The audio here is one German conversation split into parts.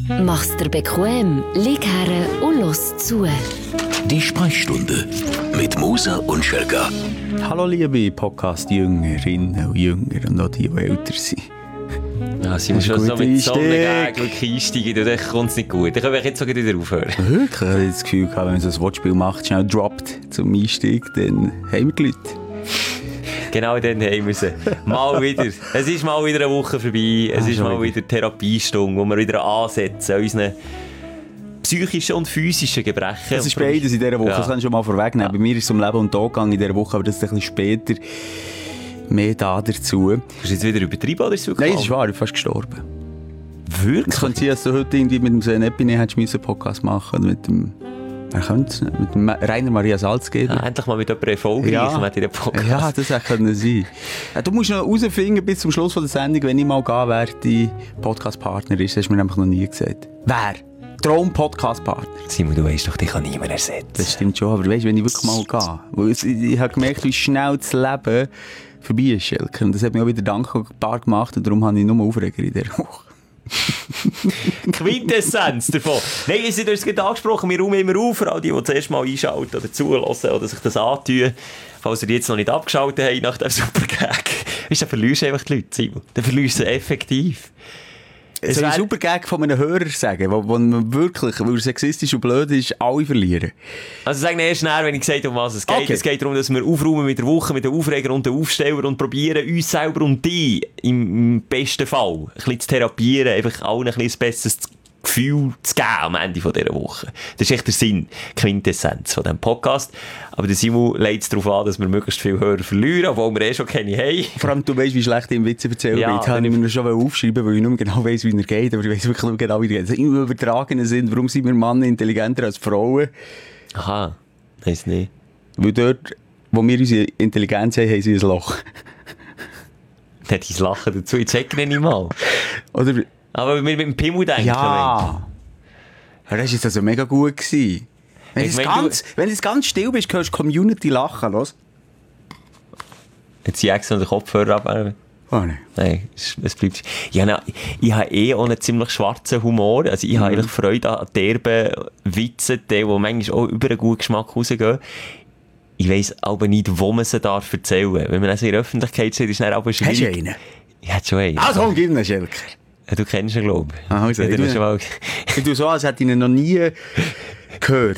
Mach's dir bequem, lieg her und los zu. Die Sprechstunde mit Musa und Schelka. Hallo liebe Podcast-Jüngerinnen und Jünger und auch die älter sind. Ja, sind wir schon so mit so einem Gag einsteigen, dann kommt es nicht gut. Dann können wir jetzt sogar wieder aufhören. Wirklich? Ich habe das Gefühl, wenn man so ein Wortspiel macht, schnell droppt zum Einstieg, dann haben wir die Leute. Genau, dann haben wir sie. Mal wieder. Es ist mal wieder eine Woche vorbei. Es ist mal wieder Therapiestunde, wo wir wieder ansetzen an unseren psychischen und physischen Gebrechen. Es ist beides in dieser Woche, Ja. das kann ich schon mal vorwegnehmen. Bei mir ist es um Leben und Tod gegangen in dieser Woche, aber das ist ein bisschen später mehr da dazu. Hast du jetzt wieder übertrieben oder ist es wirklich Nein, es ist wahr, ich bin fast gestorben. Wirklich? Es könnte sein, dass du heute irgendwie mit dem Sven Epine hättest einen Podcast machen oder mit dem... Mit dem Rainer Maria Salzgeber. Ja, endlich mal mit jemandem erfolgreich mit in den Podcast. Ja, das hätte sein. Du musst noch herausfinden bis zum Schluss von der Sendung, wenn ich mal gehe, wer dein Podcast-Partner ist. Das hast du mir einfach noch nie gesagt. Wer? Traum-Podcast-Partner. Simon, du weißt doch, dich kann niemand ersetzen. Das stimmt schon, aber weißt du, wenn ich wirklich mal gehe, weil ich habe gemerkt, wie schnell das Leben vorbei ist, Schelke. Und das hat mich auch wieder dankbar gemacht und darum habe ich nur Aufreger in dieser Woche. Quintessenz davon. Nein, ihr seid uns gerade angesprochen, wir räumen immer auf, für all die das erste Mal einschalten oder zuhören oder sich das antun. Falls ihr die jetzt noch nicht abgeschaltet habt nach dem Super-Gag, dann verlierst du einfach die Leute, Simon. Dann verlierst du sie effektiv. Soll ich einen super Gag von einem Hörer sagen, wo man wirklich, weil er sexistisch und blöd ist, alle verlieren? Also sagen wir erst nachher, wenn ich gesagt habe, um was es geht. Okay. Es geht darum, dass wir aufräumen mit der Woche, mit den Aufreger und den Aufsteller und probieren, uns selber und die im besten Fall ein bisschen zu therapieren, einfach allen ein bisschen besseres Gefühl zu geben am Ende von dieser Woche. Das ist echt der Sinn, Quintessenz von diesem Podcast. Aber der Simon legt es darauf an, dass wir möglichst viele Hörer verlieren, obwohl wir schon keine haben. Vor allem, du weißt, wie schlecht ich im Witze erzählen Ja, bin. Das habe ich mir schon aufschreiben, weil ich nicht mehr genau weiss, wie er geht. Aber ich weiss wirklich nicht genau, wie er geht. Also im übertragenen Sinn, warum sind wir Männer intelligenter als Frauen? Aha, weiss nicht. Weil dort, wo wir unsere Intelligenz haben, haben sie ein Loch. Nicht dein Lachen dazu, ich zeige nicht mal. Oder? Aber wenn wir mit dem Pimmel denken. Ja. Ja, das war jetzt also mega gut gewesen. Wenn Ich du mein, jetzt ganz still bist, hörst du die Community lachen, los. Jetzt zieh ich extra den Kopfhörer ab. Oh nein. Nein, es bleibt. Ich habe auch einen ziemlich schwarzen Humor. Also ich habe eigentlich Freude an derben Witzen, die manchmal auch über einen guten Geschmack rausgehen. Ich weiss aber nicht, wo man sie darf erzählen. Wenn man also in der Öffentlichkeit steht, ist es dann aber schwierig. Hast du einen? Ich hätte schon einen. Also, gib ihn, Schelker. Ja, du kennst ihn, glaube ich. Also, Ja, du hast schon mal... Ich tue so, als hätte ich ihn noch nie gehört.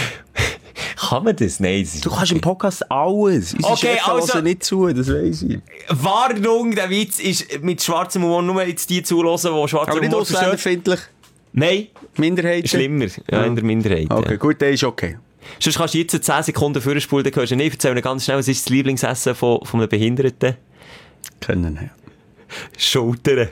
Kann man das? Nein. Das ist Du kannst im Podcast alles. Unsere Okay, Chefs also- hören nicht zu, das weiss ich. Warnung, der Witz ist mit schwarzem Humor nur jetzt die zulassen, die schwarzen Aber nicht Humor verstehen. ausländerfindlich. Nein, Minderheiten. schlimmer. Ja, in der Minderheit. Okay, Ja. gut, der ist okay. Sonst kannst du jetzt 10 Sekunden vorspulen, dann hörst du nicht. Erzähl mir ganz schnell, was ist das Lieblingsessen von einem Behinderten? Können, ja. Schultern.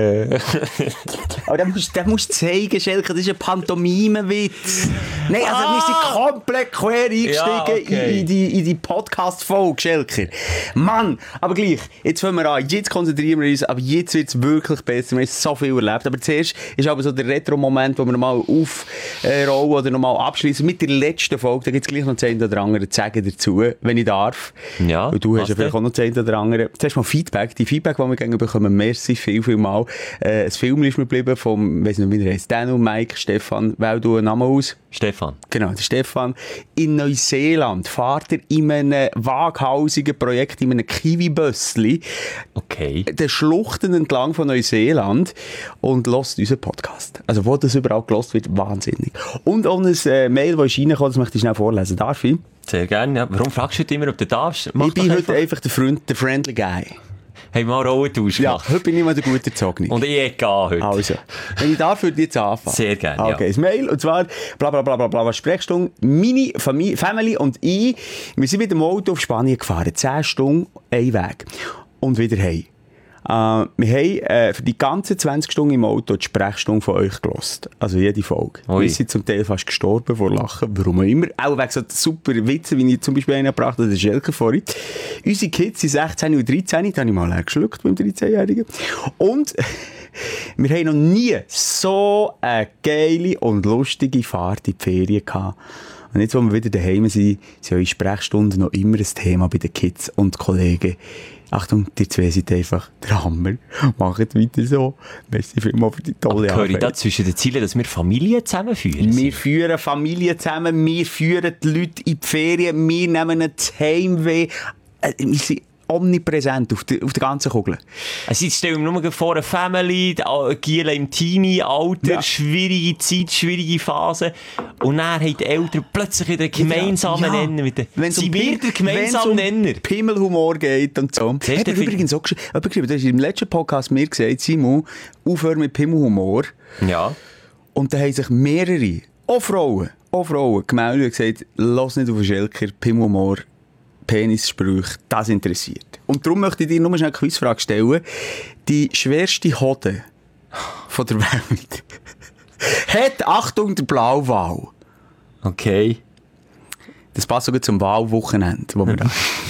Aber den musst du zeigen, Schelke, das ist ein Pantomime-Witz. Nein, also wir sind komplett quer eingestiegen Ja, okay. in die Podcast-Folge, Schelke. Mann, aber gleich, jetzt fangen wir an, jetzt konzentrieren wir uns, aber jetzt wird es wirklich besser, wir haben so viel erlebt. Aber zuerst ist aber so der Retro-Moment, wo wir nochmal aufrollen oder nochmal abschließen mit der letzten Folge. Da gibt es gleich noch 10 oder andere zu sagen dazu, wenn ich darf. Ja, Und du hast was ja vielleicht denn? auch noch 10 oder andere. Zuerst mal Feedback. Die Feedback, die wir gegenüber bekommen, merci viel mal. Ein Film ist mir geblieben vom, weiss nicht, wie der heisst, Daniel, Mike, Stefan, wähl du einen Namen aus? Stefan. Genau, der Stefan. In Neuseeland fährt er in einem waghausigen Projekt, in einem Kiwi-Bössli, Okay. den Schluchten entlang von Neuseeland und hört unseren Podcast. Also, wo das überall gehört wird, wahnsinnig. Und auch ein Mail, das ist reingekommen, das möchte ich schnell vorlesen. Darf ich? Sehr gerne. Ja. Warum fragst du heute immer, ob du darfst? Mach Ich bin doch heute einfach der Freund, der Friendly Guy. Haben wir mal Rollentausch Ja, gemacht. heute bin ich mal der gute Zogni. Und ich gehe heute. Also, wenn ich darf, würde ich jetzt anfangen. Sehr gerne, Okay, ja. das Mail, und zwar, bla bla bla bla bla, Sprechstunde, meine Family und ich, wir sind mit dem Auto auf Spanien gefahren, 10 Stunden, ein Weg. Und wieder heim. Wir haben für die ganzen 20 Stunden im Auto die Sprechstunde von euch gehört. Also jede Folge. Ui. Wir sind zum Teil fast gestorben vor Lachen. Warum auch immer. Auch wegen so super Witze, wie ich zum Beispiel einen gebracht habe, der Schelke vorhin. Unsere Kids sind 16 und 13. Da habe ich mal leer geschluckt beim 13-Jährigen. Und wir haben noch nie so eine geile und lustige Fahrt in die Ferien gehabt. Und jetzt, wo wir wieder daheim sind, sind eure Sprechstunden noch immer ein Thema bei den Kids und Kollegen. Achtung, die zwei sind einfach der Hammer. Macht weiter so. Merci vielmals für die tolle Höre ich Arbeit. da zwischen den Zielen, dass wir Familien zusammenführen? Wir führen Familien zusammen, wir führen die Leute in die Ferien, wir nehmen ihnen das Heimweh. Wir sind omnipräsent auf der ganzen Kugel. Also ich stelle mir nur vor, eine Family, Giele im Teenie-Alter, Ja. schwierige Zeit, schwierige Phase. Und dann haben die Eltern plötzlich wieder einen gemeinsamen Nenner. Wenn Sie wird der gemeinsame Nenner. Pimmelhumor geht und so. Siehst Hat du, er übrigens auch geschrieben, du hast im letzten Podcast mir gesagt, Simon, aufhören mit Pimmelhumor. Ja. Und da haben sich mehrere, auch Frauen, gemeldet und gesagt, lass nicht auf den Schelker, Pimmelhumor, Penissprüche, das interessiert. Und darum möchte ich dir nur schnell eine Quizfrage stellen. Die schwerste Hode von der Welt hat, Achtung, der Blauwal. Okay. Das passt sogar zum Wahlwochenende, wo wir da.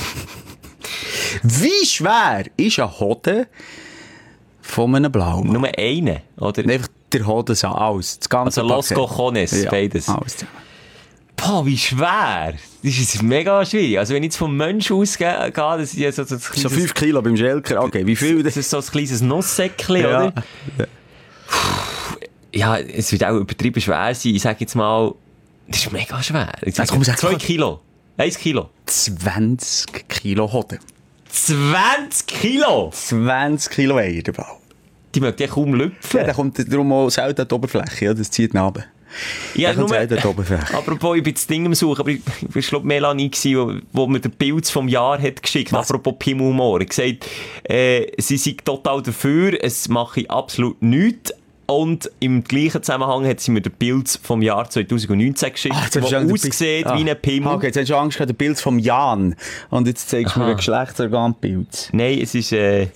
Wie schwer ist eine Hode von einem Blauwal? Nur einen, oder? Einfach der Hodensaal, alles. Das ganze Also Los Paket. Cojones, Ja, beides. alles zusammen. Boah, wie schwer. Das ist mega schwierig. Also wenn ich jetzt vom Menschen ausgehe, das ist ja so ein So 5 Kilo beim Schelker. Okay, wie viel? Das ist so ein kleines Nusssäckchen, Ja. oder? Ja, es wird auch übertrieben schwer sein. Ich sage jetzt mal, das ist mega schwer. Ich sage, komm, sag 2 mal. Kilo. 1 Kilo. 20 Kilo Hoden. 20 Kilo! 20 Kilo Eier, der Ball. Die mögen ja kaum lüpfen. Ja, der kommt darum auch selten an die Oberfläche. Ja, das zieht ihn runter. Ja, der kommt selten an die Oberfläche. apropos, ich bin das Ding am Suchen, aber ich war, glaube Melanie, wo mir den Pilz vom Jahr hat geschickt. Was? Apropos Pimmelhumor. Er hat gesagt, sie sei total dafür, es mache absolut nichts. Und im gleichen Zusammenhang hat sie mir den Pilz vom Jahr 2019 geschickt, jetzt hast du der Angst, aussieht wie ein Pimmel. Okay, jetzt hast du Angst gehabt, der Pilz vom Jan. Und jetzt zeigst du mir ein Geschlechtsorganpilz. Nein, es ist...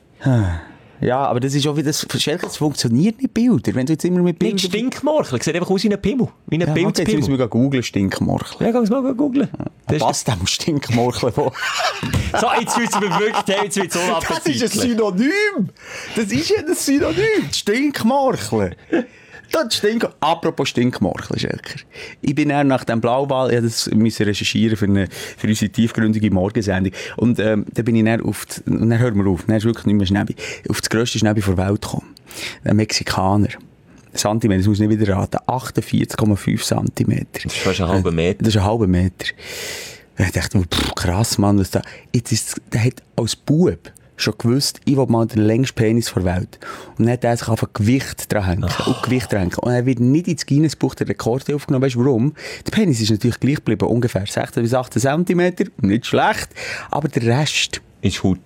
Ja, aber das ist auch wieder, das funktioniert nicht Bilder. Wenn du jetzt immer mit Nicht Bildern... Stinkmorchel, sieht einfach aus wie ein Pimmel. Wie ein Ja, okay, jetzt Pilzpimmel. müssen wir googeln, Stinkmorchel. Ja, kannst du mal googeln. Das ist Was denn, Stinkmorchel? so, jetzt wird es mir wirklich, jetzt wird es Das ist ein unappetitlich. Synonym! Das ist ja ein Synonym! Stinkmorchel! Das Apropos Stinkmorchel, Schelker. Ich bin dann nach dem Blauwal, ich musste recherchieren für unsere tiefgründige Morgensendung. Und dann bin ich dann und dann hören wir auf, dann ist wirklich nicht mehr Schnäbi, auf das grösste Schnäbi der Welt gekommen. Ein Mexikaner. Zentimeter, das muss ich nicht wieder raten, 48,5 Zentimeter. Das ist fast ein halber Meter. Das ist ein halber Meter. Ich dachte mir, krass, Mann, was da... Der hat als Bub schon gewusst, ich will mal den längsten Penis der Welt. Und dann hat er sich einfach Gewicht dran hängen. Und Gewicht dran hängen. Und er wird nicht ins Guinness-Buch der Rekorde aufgenommen. Weißt du warum? Der Penis ist natürlich gleich geblieben, ungefähr 16 bis 18 Zentimeter. Nicht schlecht. Aber der Rest Ist Haut.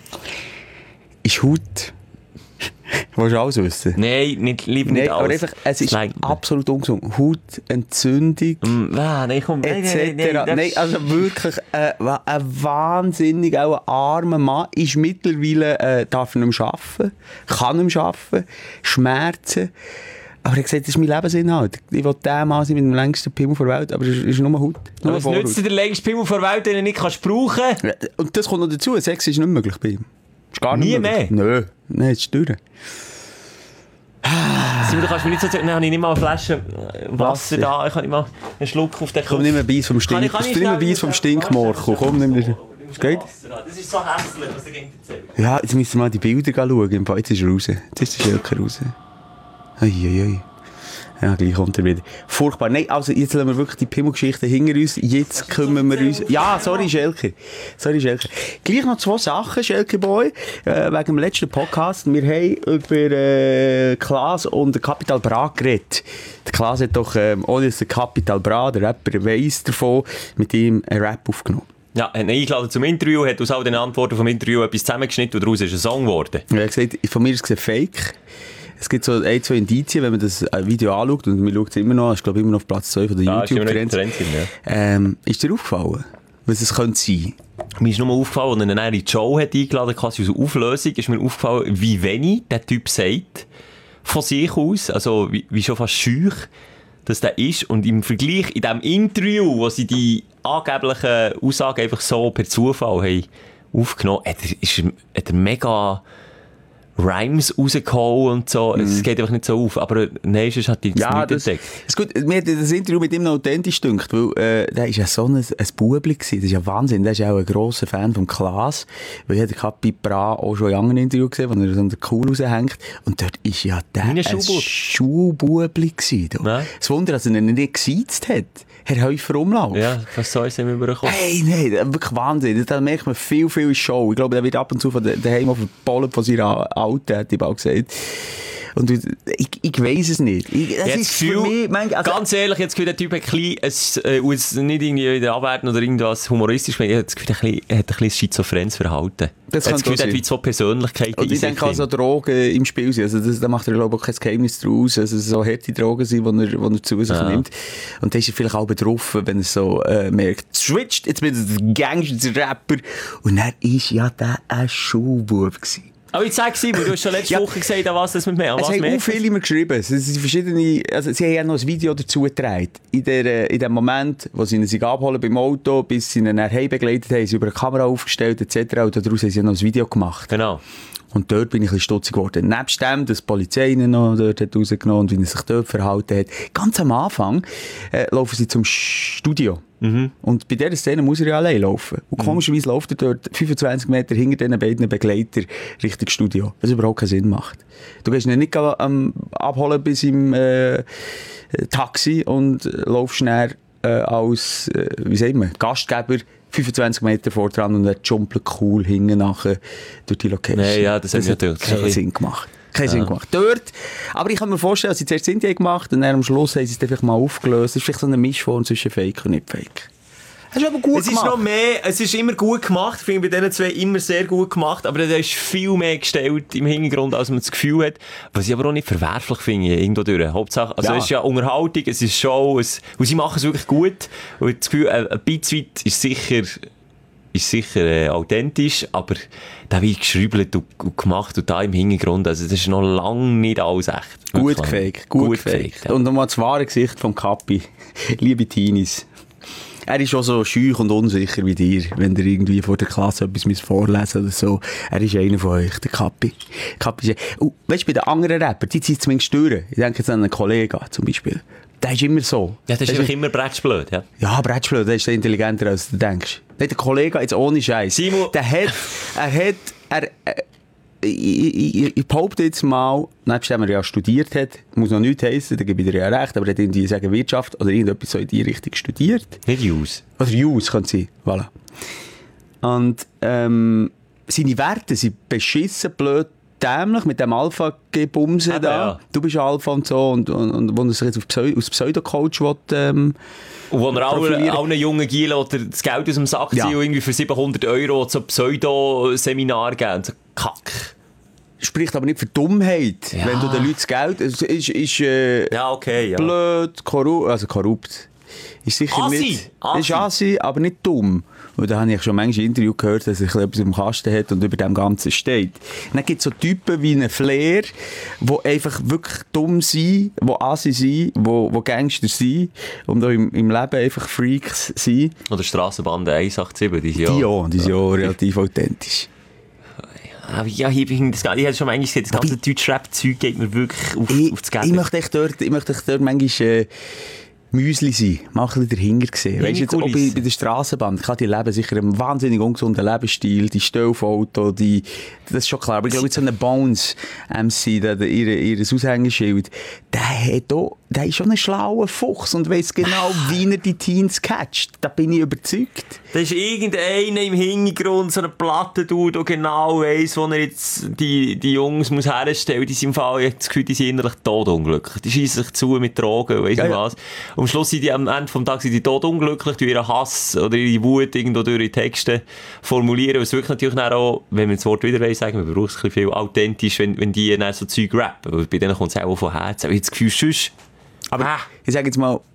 ist Haut. Willst du alles wissen? Nein, lieber nicht Nein, aber alles. einfach, es ist Das reicht mir. absolut ungesund. Hautentzündung. Nein, komm. Nein, also wirklich ein wahnsinnig auch ein armer Mann ist mittlerweile, darf nicht mehr arbeiten, kann nicht mehr arbeiten, Schmerzen. Aber er hat gesagt, das ist mein Lebensinhalt. Ich will der Mann sein mit dem längsten Pimmel der Welt, aber es ist nur Haut. Nur Was nützt dir der längste Pimmel der Welt, den du nicht kannst brauchen? Und das kommt noch dazu, Sex ist nicht möglich bei ihm. Ist gar nicht Nie möglich. Nö, nein, jetzt ist durch. Simon, du kannst mir nicht so sagen, nein, habe ich nicht mal eine Flasche Wasser da, ich kann nicht mal einen Schluck auf den Kopf. Komm, nimm einen Beiß vom Kann ich Stinkmorchel. Komm, nimm den. Geht? Das ist so hässlich, was du gegen erzählst. Ja, jetzt müssen wir mal die Bilder schauen. Im Fall, jetzt ist er raus. Jetzt ist der Schelker raus. Eieiei. Ja, gleich kommt er wieder. Furchtbar. Nein, also jetzt lassen wir wirklich die Pimmelgeschichte hinter uns. Jetzt kümmern wir uns... Ja, sorry, Schelker. Gleich noch 2 Sachen, Schelker Boy, wegen dem letzten Podcast. Wir haben über Klaas und Capital Bra geredet. Der Klaas hat doch, ohne dass der Capital Bra, der Rapper, weiss davon, mit ihm einen Rap aufgenommen. Ja, er hat ihn eingeladen zum Interview, hat aus all den Antworten vom Interview etwas zusammengeschnitten und daraus ist ein Song geworden. Er hat gesagt, von mir ist es Fake. Es gibt so 1-2 Indizien, wenn man das Video anschaut, und man schaut es immer noch, ist glaube ich immer noch auf Platz 2 von der YouTube-Trends. Ist dir aufgefallen, was es könnte sein? Mir ist nur aufgefallen, als er eine Show hat eingeladen, quasi aus Auflösung, ist mir aufgefallen, wie wenig der Typ sagt von sich aus, also wie schon fast schüch, dass der ist. Und im Vergleich, in diesem Interview, wo sie die angeblichen Aussagen einfach so per Zufall haben aufgenommen, hat er mega Rhymes rausgehauen und so. Es geht einfach nicht so auf. Aber nein, sonst hat die jetzt nicht entdeckt. Ist gut. Mir hat das Interview mit ihm noch authentisch gedünkt, weil der ist ja so ein Bubli gewesen. Das ist ja Wahnsinn. Der ist ja auch ein grosser Fan vom Klaas. Weil ich habe den Capi Bra auch schon in anderen Interviews gesehen, wo er so unter Kuhl raushängt. Und dort ist ja der ein Schuhbubli gewesen. Ja. Das Wunder, dass er ihn nicht gesiezt hat. Herr Häufer Umlauf. Ja, was soll es ihm überkommen? Hey, nein, wirklich Wahnsinn. Da merkt man viel Show. Ich glaube, der wird ab und zu von daheim auf verbollen von seiner Alten, hat ich auch gesagt. Und ich weiss es nicht. Das ist für mich, ganz ehrlich, jetzt der Typ hat ein bisschen, nicht irgendwie wieder abwerten oder irgendwas humoristisch, ich habe das Gefühl, er hat ein bisschen schizophrenes Verhalten. Das kann Gefühl, er hat wie so Persönlichkeiten. Und ich denke also Drogen im Spiel sind. Also da macht er, glaube ich, auch kein Geheimnis draus. Also so harte Drogen sind, die er zu sich nimmt. Und da ist er vielleicht auch betroffen, wenn er so merkt, switcht, jetzt bin ich ein Gangster-Rapper. Und dann ist ja der ein Schulbub gewesen. Aber jetzt sag sie, du hast schon letzte Woche gesagt, an was das mit mir. Es haben auch viele mir geschrieben. Es sind verschiedene, also sie haben ja noch ein Video dazu getragen. In dem Moment, wo sie ihn abholen beim Auto, bis sie ihn nachher begleitet haben, sie über eine Kamera aufgestellt etc. Und daraus haben sie noch ein Video gemacht. Genau. Und dort bin ich ein bisschen stutzig geworden. Nebst dem, dass die Polizei ihn noch dort hat rausgenommen und wie er sich dort verhalten hat. Ganz am Anfang laufen sie zum Studio. Und bei dieser Szene muss er ja allein laufen. Und komischerweise läuft er dort 25 Meter hinter diesen beiden Begleitern Richtung Studio. Was überhaupt keinen Sinn macht. Du gehst ihn nicht abholen bis im Taxi und laufst schnell als, wie sagt man, Gastgeber 25 Meter vor dran und er jumpelt cool hinten nachher durch die Location. Nee, ja, das hat natürlich keinen Sinn gemacht. Sinn gemacht. Dort, aber ich kann mir vorstellen, dass sie zuerst Indie gemacht und dann am Schluss haben sie es einfach mal aufgelöst. Es ist vielleicht so eine Mischform zwischen Fake und nicht Fake. Das ist aber gut gemacht. Ist noch mehr, es ist immer gut gemacht, ich finde bei diesen zwei immer sehr gut gemacht, aber da ist viel mehr gestellt im Hintergrund, als man das Gefühl hat, was ich aber auch nicht verwerflich finde, irgendwo durch. Hauptsache, also es ist ja Unterhaltung, es ist Show, und sie machen es wirklich gut und das Gefühl, ein bisschen ist sicher authentisch, aber da wird geschrieben und gemacht und da im Hintergrund, also das ist noch lange nicht alles echt. Gut gefaked. Ja. Und nochmal das wahre Gesicht vom Capi. Liebe Teenies. Er ist auch so schüch und unsicher wie dir, wenn ihr irgendwie vor der Klasse etwas vorlesen oder so. Er ist einer von euch, der Capi. Weißt du, bei den anderen Rappern, die ziehen zumindest durch. Ich denke jetzt an einen Kollegen zum Beispiel. Der ist immer so. Ja, der ist einfach immer Brettschblöd, ja. Ja, Brettschblöd, der ist intelligenter, als du denkst. Nein, der Kollege, jetzt ohne Scheiß. Simon. Ich behaupte jetzt mal, nebst dem er ja studiert hat, muss noch nichts heissen, da gebe ich dir ja recht, aber er hat irgendwie sagen Wirtschaft oder irgendetwas so in die Richtung studiert. Nicht Jus. Oder Jus, kann sein. Voilà. Und seine Werte sind beschissen, blöd, dämlich mit dem Alpha-Gebumse da. Ja. Du bist Alpha und so und wo er sich jetzt als Pseudo-Coach will, und wo er allen jungen Gielen das Geld aus dem Sack ziehen und irgendwie für 700 € so Pseudo-Seminar geben. So Kack. Spricht aber nicht für Dummheit, wenn du den Leuten das Geld... ist blöd, korrupt. Ist sicher Assi. Nicht... Ist Assi, aber nicht dumm. Und da habe ich schon manchmal Interview gehört, dass er etwas im Kasten hat und über dem Ganzen steht. Und dann gibt es so Typen wie einen Flair, die einfach wirklich dumm sind, die Assi sind, die Gangster sind und auch im Leben einfach Freaks sind. Oder Strassenbande 187, die sind ja relativ authentisch. Aber ja, ich habe schon manchmal gesagt, das ganze Deutsch-Rap-Zeug geht mir wirklich aufs Geld. Ich möchte dort manchmal... Müsli sein, mal ein bisschen dahinter gesehen. Weißt du, jetzt auch bei der Strassenbahn, die leben sicher einen wahnsinnig ungesunden Lebensstil, die Stellfoto, das ist schon klar. Aber ich glaube, jetzt so eine Bones-MC, ihr Aushängeschild, der ist schon ein schlauer Fuchs und weiss genau, wie er die Teens catcht. Da bin ich überzeugt. Da ist irgendeiner im Hintergrund, so eine Platte, der genau weiss, wo er jetzt die Jungs muss herstellen muss. Die sind im Fall, ich habe das Gefühl, die sind innerlich todunglücklich. Die schiessen sich zu mit Drogen, weiss nicht was. Und am Schluss sind die am Ende des Tages die todunglücklich, durch ihren Hass oder ihre Wut irgendwo durch ihre Texte formulieren. Was wirklich natürlich auch, wenn wir das Wort wieder sagen, wir brauchen es ein bisschen viel authentisch, wenn die dann so Zeug rappen. Weil bei denen kommt es auch von Herzen. Aber ich habe das Gefühl, sonst... Aber ich sage jetzt mal,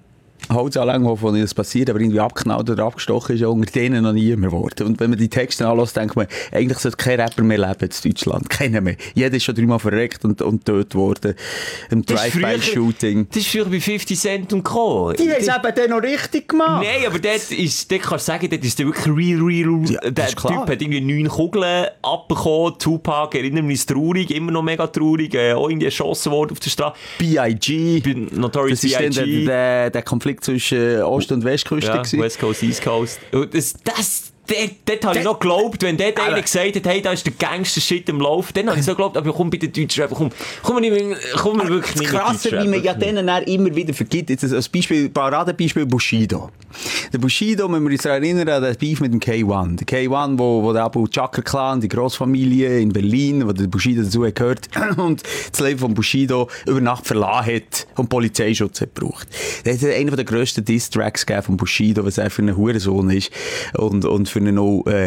Holzanlagen, wovon das passiert, aber irgendwie abgeknallt oder abgestochen ist, unter denen noch niemand geworden. Und wenn man die Texte anlässt, denkt man, eigentlich sollte kein Rapper mehr leben in Deutschland. Keiner mehr. Jeder ist schon 3-mal verreckt und tot worden. Im Drive-by-Shooting. Das ist früher bei 50 Cent und Co. Die haben es eben dann noch richtig gemacht. Nein, aber dort kannst du sagen, dort ist der wirklich real. Ja, der Typ hat irgendwie 9 Kugeln abbekommen. Tupac, erinnert mich, ist traurig, immer noch mega traurig. Auch irgendwie erschossen worden auf der Straße. B.I.G. Notorious Das ist B.I.G. dann der Konflikt zwischen Ost- und Westküste. Ja, West Coast, East Coast. Und dort habe ich noch geglaubt, wenn dort einer gesagt hat, hey, da ist der Gangster-Shit im Lauf, dann habe ich so geglaubt, aber komm bei den Deutschrappen, komm wir wirklich nicht mit krasser, wie man ja denen immer wieder vergibt. Jetzt als Beispiel, Paradebeispiel Bushido. Der Bushido, wenn wir uns daran erinnern, an den Beef mit dem K1. Der K1, wo der Abu Chakra Clan, die Grossfamilie in Berlin, wo der Bushido dazu gehört und das Leben von Bushido über Nacht verlassen hat und Polizeischutz hat gebraucht. Der hat einen der grössten Diss-Tracks gegeben von Bushido, was er für einen Hurensohn ist und für einen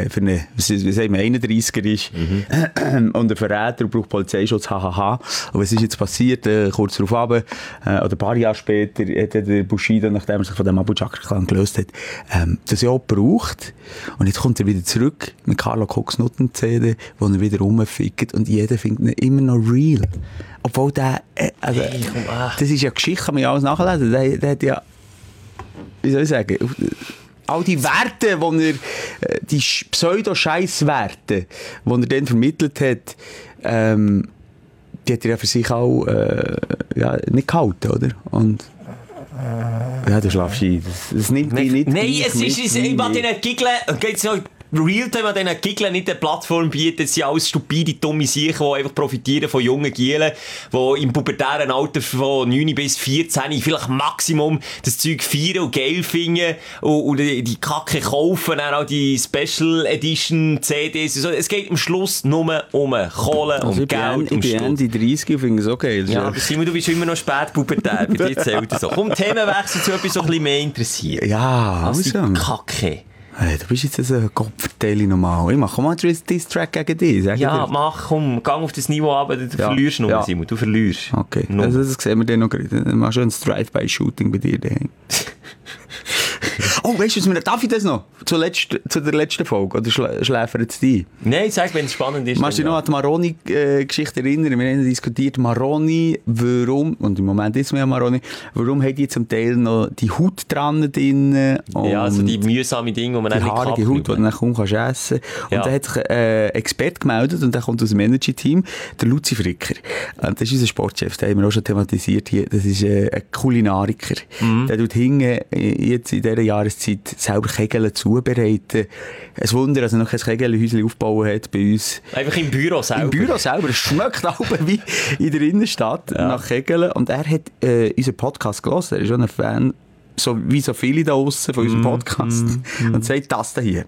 31er ist und ein Verräter und braucht Polizeischutz, hahaha. Und was ist jetzt passiert? Kurz darauf oder ein paar Jahre später hat der Bushido, nachdem er sich von dem Abu Chakra Clan gelöst hat, das ja auch gebraucht. Und jetzt kommt er wieder zurück mit Carlo Cox Nutten-CD, wo er wieder rumfickt und jeder findet ihn immer noch real. Obwohl der, das ist ja Geschichte, kann man ja alles nachlesen. Der hat ja, wie soll ich sagen, all die Werte, die Pseudo-Scheiss-Werte, die er dann vermittelt hat, die hat er ja für sich auch nicht gehalten, oder? Und ja, du schlafst ein. Das nimmt dich nicht. Nein, es ist, ich will dir nicht giggeln. Geht's noch Realtime an diesen Giggeln nicht eine Plattform bieten, es sind alles stupide, dumme Sicher, die einfach profitieren von jungen Gielen, die im pubertären Alter von 9 bis 14 vielleicht Maximum das Zeug feiern und geil finden und die Kacke kaufen, dann auch die Special Edition CDs. So. Es geht am Schluss nur um Kohle und also Geld. Ich bin Ende 30 und finde es okay. Ja, aber Simon, du bist immer noch spät pubertär, bei dir zählt das so. Komm, Themenwechsel zu etwas, so ein bisschen mehr interessiert. Ja, also die Kacke. Hey, du bist jetzt ein Kopfverteilung normal. Ich mache mal einen Diss-Track gegen dich. Ja, mach, komm, geh auf das Niveau runter, du verlierst noch, Simon, du verlierst. Okay, also das sehen wir dann noch gerade. Dann machst du ein Drive-by-Shooting bei dir daheim. Oh, weißt du, darf ich das noch? Zu der letzten Folge? Oder schläfern jetzt die? Nein, sag, wenn es spannend ist. Machst du dich noch an die Maroni-Geschichte erinnern? Wir haben diskutiert, Maroni, warum, und im Moment ist es ja Maroni, warum hat die zum Teil noch die Haut dran drin? Ja, also die mühsame Dinge, die man nicht kann. Die haarige Haut, die du dann kaum kannst essen. Und da hat sich ein Experte gemeldet, und der kommt aus dem Energy-Team, der Luzi Fricker. Und das ist unser Sportchef, den haben wir auch schon thematisiert hier. Das ist ein Kulinariker. Der tut hinten, jetzt in dieser Jahreszeit, selber Kegeln zubereiten. Ein Wunder, dass er noch kein Kegelhäuschen aufgebaut hat bei uns. Einfach im Büro selber. Im Büro selber. Es schmeckt auch wie in der Innenstadt nach Kegeln. Und er hat unseren Podcast gehört. Er ist schon ein Fan, so wie so viele da draussen von unserem Podcast. Und sagt das hier.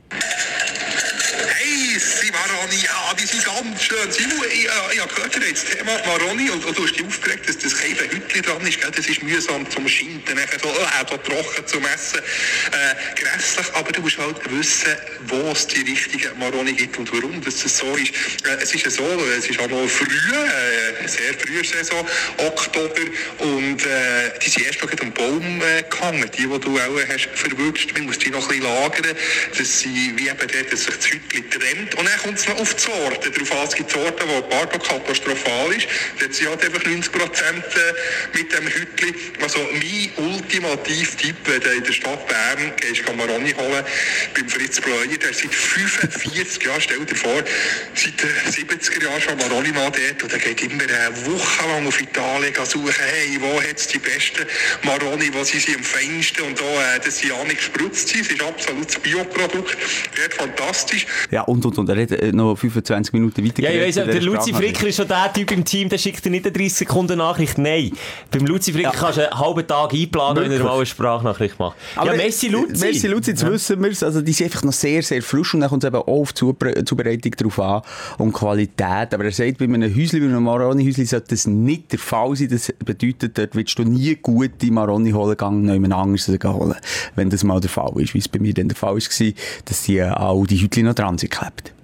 Hey, Maroni, ja, die sind ganz schön. Simon, ich habe gehört, ihr habt das Thema Maroni und du hast dich aufgeregt, dass das keine Hütchen dran ist. Gell? Das ist mühsam zum Schinden, so trocken zum Essen. Grässlich, aber du musst halt wissen, wo es die richtige Maroni gibt und warum das so ist. Es ist ja so, es ist auch noch früh, sehr frühe Saison, Oktober, und die sind erst noch am Baum gehangen, die du auch hast verwünscht. Man muss die noch ein bisschen lagern, dass sie wie eben dort, dass sich das Hütchen trennt. Und dann kommt es noch auf die Sorte drauf an. Es gibt Sorten, die Bardo katastrophal ist. Dort sind halt einfach 90% mit dem Hütchen. Also mein Ultimativ-Tipp, wenn du in der Stadt Bern gehst, Maroni holen, beim Fritz Bleuer, der seit 45 Jahren, stell dir vor, seit den 70er Jahren schon Maroni-Mann dort, und der geht immer eine Woche lang auf Italien suchen, hey, wo hat es die besten Maroni, wo sind sie am feinsten, und da, dass sie auch nicht gespritzt sind, es ist absolut das Bioprodukt, wird fantastisch. Ja, und er hat noch 25 Minuten weiter. Ja, ich weiss, der Luzi Fricker ist schon der Typ im Team, der schickt dir nicht eine 30 Sekunden Nachricht. Nein, beim Luzi Fricker kannst du einen halben Tag einplanen, wenn er mal eine Sprachnachricht macht. Aber ja, Messi Luzi. Messi Luzi, jetzt wissen wir es. Also, die sind einfach noch sehr, sehr frisch, und dann kommt es eben auch auf die Zubereitung drauf an und Qualität. Aber er sagt, bei einem Häuschen, bei einem Maroni-Häuschen sollte das nicht der Fall sein. Das bedeutet, dort willst du nie gute Maroni holen, gehen jemand anderes holen. Wenn das mal der Fall ist, wie es bei mir dann der Fall war, dass die auch die Hütchen noch dran sind geklebt.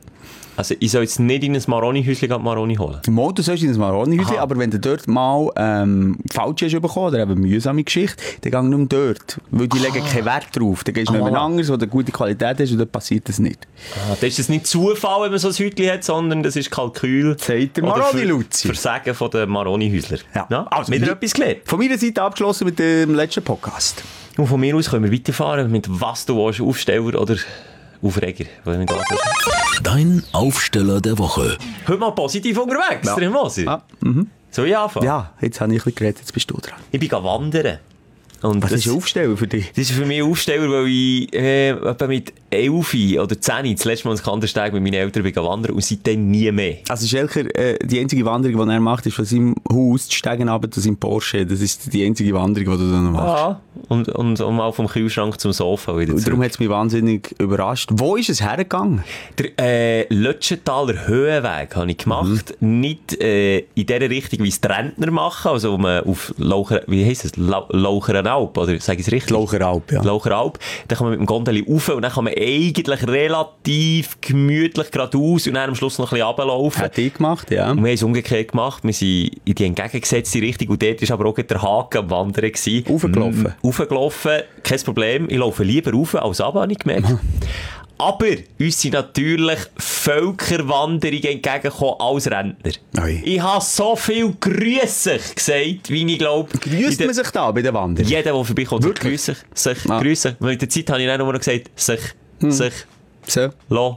Also ich soll jetzt nicht in ein Maroni-Häuschen Maroni holen? Mal, du sollst in ein Maroni-Häuschen, aber wenn du dort mal falsch hast bekommen oder eben eine mühsame Geschichte, dann geh nur dort. Weil die legen keinen Wert drauf. Dann gehst du jemand anderes, der eine gute Qualität hast und dann passiert das nicht. Das ist das nicht Zufall, wenn man so ein Häuschen hat, sondern das ist Kalkül. Sagt der Maroni-Luzi. Versagen von den Maroni-Häusler. Ja. Also, wieder etwas gelernt. Von meiner Seite abgeschlossen mit dem letzten Podcast. Und von mir aus können wir weiterfahren mit was du willst, Aufsteller oder Aufreger. Dein Aufsteller der Woche. Heute mal positiv unterwegs, der Moser. Ja. Soll ich anfangen? Ja, jetzt habe ich ein bisschen geredet, jetzt bist du dran. Ich bin wandern. Und Was ist ein Aufsteller für dich? Das ist für mich ein Aufsteller, weil ich etwa mit 11 oder 10 das letzte Mal einen Kandersteg mit meinen Eltern bin wandern und seitdem nie mehr. Also Schelker, die einzige Wanderung, die er macht, ist von seinem Haus zu steigen runter zu seinem Porsche. Das ist die einzige Wanderung, die du dann machst. Ja, und mal vom Kühlschrank zum Sofa wieder und darum hat es mich wahnsinnig überrascht. Wo ist es hergegangen? Der Lötschenthaler Höhenweg habe ich gemacht. Nicht in der Richtung, wie es die Rentner machen, also auf Laucherenalp, oder sage ich es richtig? Laucheralp, ja. Laucheralp. Dann kann man mit dem Gondeli rauf und dann kann man eigentlich relativ gemütlich geradeaus und dann am Schluss noch ein bisschen runterlaufen. Hat die gemacht, ja. Und wir haben es umgekehrt gemacht. Wir sind in die entgegengesetzte Richtung und dort war aber auch der Haken am Wandern. Aufgelaufen? Aufgelaufen, kein Problem. Ich laufe lieber rauf als runter, habe ich gemerkt. Aber uns sind natürlich Völkerwanderungen entgegengekommen als Rentner. Oi. Ich habe so viel «Grüß dich» gesagt, wie ich glaube... Grüßt man sich da bei den Wanderern? Jeder, der vorbeikommt, sagt «Grüß dich», sich, «Grüß dich». Weil in der Zeit habe ich dann nur noch gesagt «sich», So. «lo».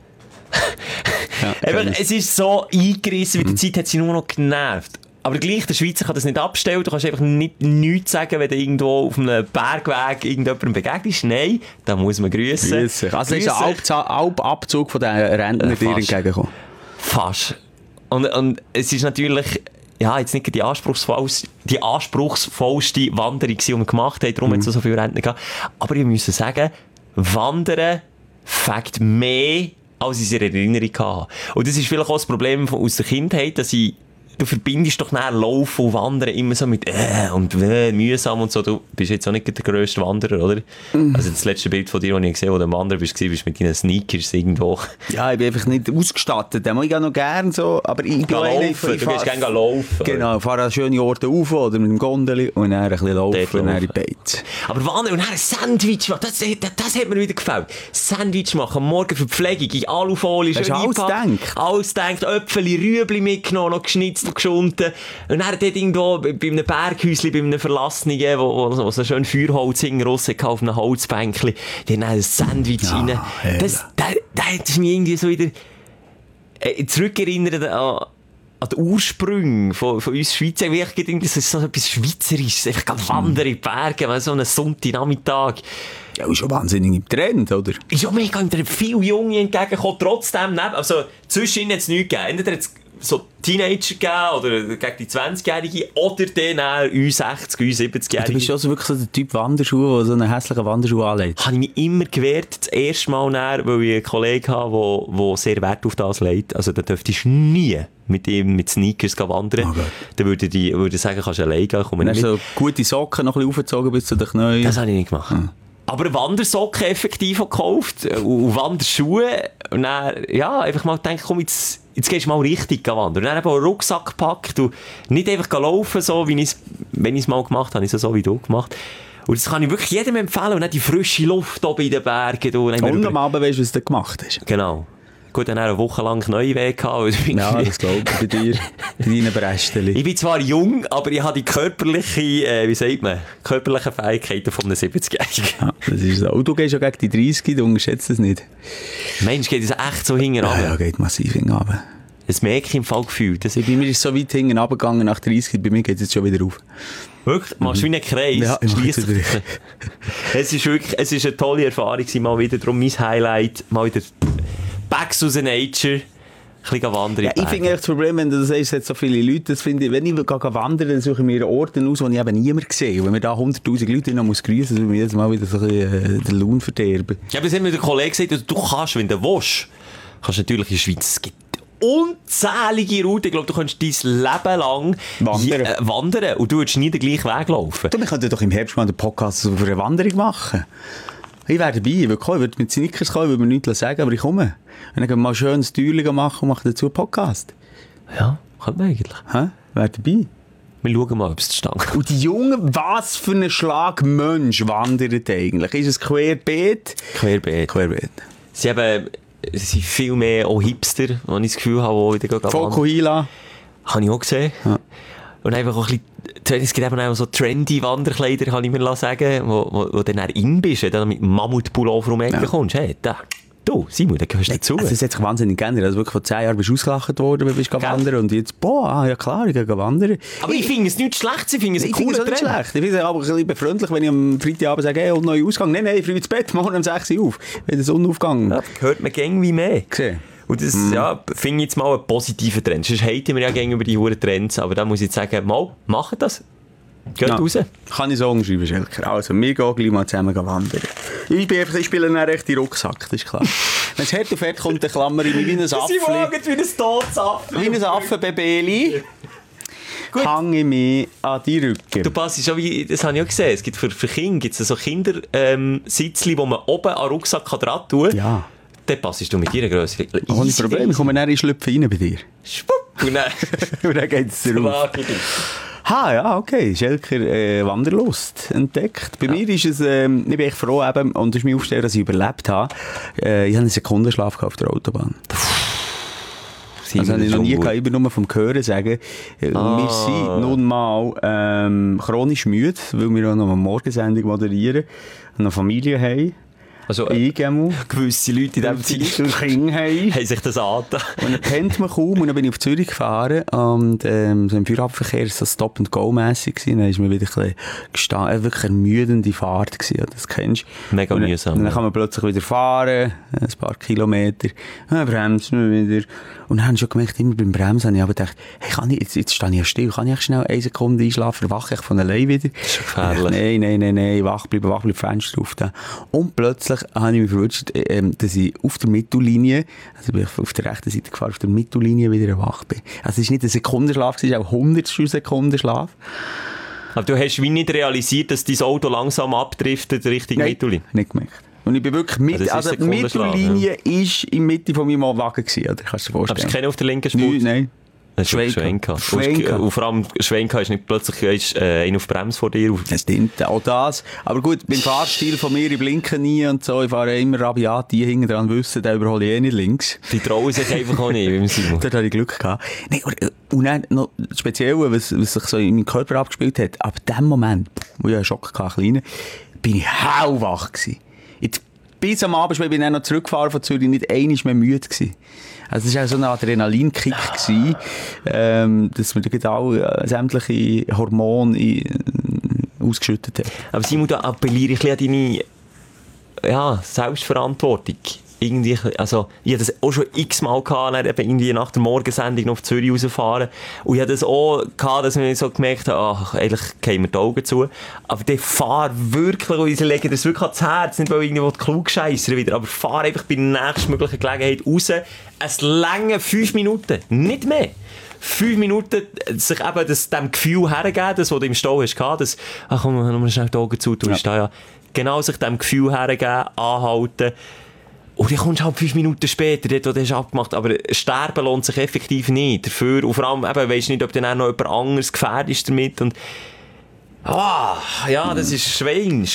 Ja, Es ist so eingerissen, weil die Zeit hat sie nur noch genervt. Aber gleich, der Schweizer kann das nicht abstellen. Du kannst einfach nichts sagen, wenn du irgendwo auf einem Bergweg irgendjemandem begegnest. Nein, da muss man grüssen. Also ist ein Alpabzug von den Rentnern dir entgegengekommen? Fast. Und es ist natürlich... Ja, jetzt nicht die anspruchsvollste Wanderung, die wir gemacht haben. Darum hat es so viele Rentner gehabt. Aber ich muss sagen, Wandern fängt mehr, als ich es in Erinnerung hatte. Und das ist vielleicht auch das Problem aus der Kindheit, dass du verbindest doch nachher Laufen und Wandern immer so mit mühsam und so. Du bist jetzt auch nicht der grösste Wanderer, oder? Also das letzte Bild von dir, das ich gesehen habe, wo du am Wandern bist mit deinen Sneakers irgendwo. Ja, ich bin einfach nicht ausgestattet. Ich gehe noch gerne so, aber ich gehe laufen. Du gehst gerne laufen. Genau, fahre an schöne Orte rauf oder mit dem Gondeli und dann ein bisschen laufen und dann in die Beiz. Aber Wandern und dann ein Sandwich machen, das hat mir wieder gefällt. Sandwich machen, morgen Verpflegung, in Alufolie, schön einpacken. Alles gedacht, Äpfel, Rüebli mitgenommen, noch geschnitzt und geschunden. Und dann dort irgendwo bei einem Berghäuschen, bei einem Verlassenen, wo so schön Feuerholz hinten raus hatte, auf einem Holzbänkchen, dann ein Sandwich rein. Das hat mich irgendwie so wieder zurückerinnert an die Ursprünge von uns Schweizer. Das ist so etwas Schweizerisches. Einfach wandern in die Berge, so einen Sonntagnachmittag. Ja, ist schon wahnsinnig im Trend, oder? Ist ja mega im Trend. Viele Junge entgegengekommen, trotzdem also zwischen ihnen hat es nichts gegeben. Entweder hat es so Teenager gegeben, oder gegen die 20-Jährige, oder dann U60, U70-Jährige. Du bist schon wirklich so der Typ Wanderschuhe, der so einen hässlichen Wanderschuh anlegt. Habe ich mich immer gewehrt, das erste Mal näher, weil ich einen Kollegen habe, der sehr Wert auf das legt. Also da dürftest du nie mit ihm mit Sneakers wandern. Okay. Dann würde ich sagen, kannst du alleine gehen. Dann hast du so gute Socken noch ein bisschen aufgezogen bis zu den Knien. Das habe ich nicht gemacht. Aber Wandersocken effektiv gekauft und Wanderschuhe. Und dann, ja, einfach mal gedacht, komm, jetzt gehst du mal richtig wandern. Und dann eben einen Rucksack gepackt und nicht einfach laufen, so, wenn ich es mal gemacht habe, so wie du gemacht. Und das kann ich wirklich jedem empfehlen. Und dann die frische Luft oben in den Bergen. Und am Abend weißt du, was du gemacht hast. Genau. Gut, dann eine Woche lang neue Weg gehabt. Ja, das glaube ich bei dir, bei deinen Brästchen. Ich bin zwar jung, aber ich habe die körperlichen Fähigkeiten von einem 70-Jährigen. Ja, das ist so. Und du gehst ja gegen die 30, du unterschätzt das nicht. Mensch, geht es echt so hinten runter? Ja, geht massiv hinten runter. Das merke ich im Fall gefühlt. Bei mir ist es so weit hinten runtergegangen nach 30, bei mir geht es jetzt schon wieder auf. Wirklich? Machst du wie einen Kreis? Ja, es ist eine tolle Erfahrung, mal wieder. Darum mein Highlight, mal wieder back to the nature. Ein bisschen wandern. Ja, ich finde das Problem, wenn du das sagst, es hat so viele Leute, das finde ich, wenn ich wandern, dann suche ich mir Orte aus, wo ich eben niemand sehe. Und wenn mir da 100'000 Leute noch grüßen muss, dann muss ich jedes Mal wieder so ein bisschen den Lohn verderben. Ja, aber das hat mir der Kollege gesagt, du kannst, wenn du willst, kannst natürlich in der Schweiz, es gibt unzählige Routen. Ich glaube, du kannst dein Leben lang wandern und du würdest nie den gleichen Weg laufen. Wir könnten doch im Herbst mal einen Podcast über eine Wanderung machen. Ich wäre dabei, ich würde mit Snickers kommen, ich würde mir nichts sagen, aber ich komme. Und dann gehen wir mal schön ein Türchen machen und machen dazu einen Podcast. Ja, kann man eigentlich. Hä? Wäre dabei. Wir schauen mal, ob es zustande kommt. Und die Jungen, was für ein Schlag Mensch wandert eigentlich? Ist es querbeet? Querbeet. Sie sind viel mehr auch Hipster, wo ich das Gefühl habe, die wieder Fokuhila. Habe ich auch gesehen. Ja. Und einfach auch ein bisschen, es gibt eben auch so trendy Wanderkleider, kann ich mir sagen, wo dann in bist, wenn du mit Mammutpullover um die Ecke kommst. Hey, du, Simon, da gehörst du dazu. Also, das hat sich wahnsinnig geändert. Also wirklich vor 10 Jahren bist du ausgelacht worden, wenn du wandern. Und jetzt, ja klar, ich gehe wandern. Aber ich finde es nicht schlecht, ich finde es ein cooler Trend. Schlecht. Ich finde es aber ein bisschen befreundlich, wenn ich am Freitagabend sage, hey, und neuer Ausgang. Nein, früh ins Bett, morgen um 6 Uhr auf. Wenn der Sonnenaufgang. Ja, hört man irgendwie mehr. Gesehen. Und das finde ich jetzt mal einen positiven Trend. Sonst haten wir ja gegenüber die hohen Trends, aber da muss ich jetzt sagen, macht das. Geht raus. Kann ich so umschreiben, Schelker. Also, wir gehen gleich mal zusammen wandern. Ich spiele einen rechten Rucksack, das ist klar. Wenn es hart auf hart kommt, dann klammer ich mich wie ein Affli. Sie wagen wie ein Todsafli. Wie ein Affenbebeli. Hänge ich mich an die Rücken. Du passt schon wie, das habe ich auch gesehen, es gibt für Kinder gibt's so Kindersitzchen, wo man oben an den Rucksack dran tun kann. Ja. Dann passest du mit deiner Grösse. Ohne Problem, ich komme dann in Schlüpfen rein bei dir. Schwupp! Und dann geht es drauf. Ja, okay. Schelker Wanderlust entdeckt. Bei mir ist es, ich bin echt froh eben, und das ist mir aufgestellt, dass ich überlebt habe. Ich habe einen Sekundenschlaf auf der Autobahn. Das habe ich noch nie gehabt, nur vom Hören sagen. Wir sind nun mal chronisch müde, weil wir auch noch eine Morgensendung moderieren und eine Familie haben. Also gewisse Leute in diesem Zeit haben sich das angetan. Und dann pennt man kaum und dann bin ich auf Zürich gefahren und so im Feierabendverkehr war es so Stop-and-Go-mässig gewesen. Dann ist mir wieder ein bisschen wirklich eine ermüdende Fahrt gewesen, das kennst du. Mega mühsam. Und dann kann man plötzlich wieder fahren, ein paar Kilometer, dann bremst man wieder. Und dann habe ich schon gemerkt, immer beim Bremsen habe ich aber gedacht, hey, jetzt stehe ich ja still, kann ich schnell 1 Sekunde einschlafen, wache ich von allein wieder? Das ist gefährlich. Nein, wach bleiben, Fenster auf da. Und plötzlich habe ich mich verwünscht, dass ich auf der Mittellinie, also bin ich auf der rechten Seite gefahren, auf der Mittellinie wieder wach bin. Also es war nicht ein Sekundenschlaf, es war auch 100 Sekundenschlaf. Aber du hast wie nicht realisiert, dass dein Auto langsam abdriftet Richtung Mittellinie? Nein, nicht gemerkt. Und ich bin wirklich also die Mittellinie ist in der Mitte von meinem Wagen gewesen, oder? Kannst du dir vorstellen? Aber du keinen auf der linken Spur? Nein. Schwenker. Und vor allem Schwenker ist nicht plötzlich einer auf Bremse vor dir. Das stimmt, auch das. Aber gut, beim Fahrstil von mir, ich blinke nie und so, ich fahre immer rabiat, die hinten dran wissen, den überhole ich eh nicht links. Die trauen sich einfach auch nicht, wie man Simon. Dort hatte ich Glück gehabt. Nee, und dann noch speziell, was sich so in meinem Körper abgespielt hat, ab dem Moment, wo ich einen Schock hatte, bin ich hellwach gewesen. Bis am Abend bin ich dann noch zurückgefahren von Zürich, nicht einmal mehr müde gewesen. Also es war auch so ein Adrenalinkick gewesen, dass man da sämtliche Hormone ausgeschüttet hat. Aber Simon, da appelliere ich an deine Selbstverantwortung. Irgendwie, also, ich hatte das auch schon x-mal gehabt, dann eben irgendwie nach der Morgensendung noch auf Zürich rausfahren. Und ich hatte das auch gehabt, dass ich so gemerkt habe, eigentlich gehen mir die Augen zu. Aber dann fahr wirklich, und ich lege das wirklich ans Herz, nicht weil irgendwo die Klugscheisser wieder, aber fahr einfach bei der nächstmöglichen Gelegenheit raus. Es lange 5 Minuten, nicht mehr. 5 Minuten sich eben dem Gefühl hergeben, das, was du im Stau hast gehabt, dass, komm, mal schnell die Augen zu, du bist da, ja. Genau sich dem Gefühl hergeben, anhalten. Und dann kommst du halt 5 Minuten später, dort, wo du hast abgemacht. Aber sterben lohnt sich effektiv nicht. Dafür, und vor allem, weisst nicht, ob dann auch noch jemand anderes gefährdet ist damit. Und, das ist Schwein.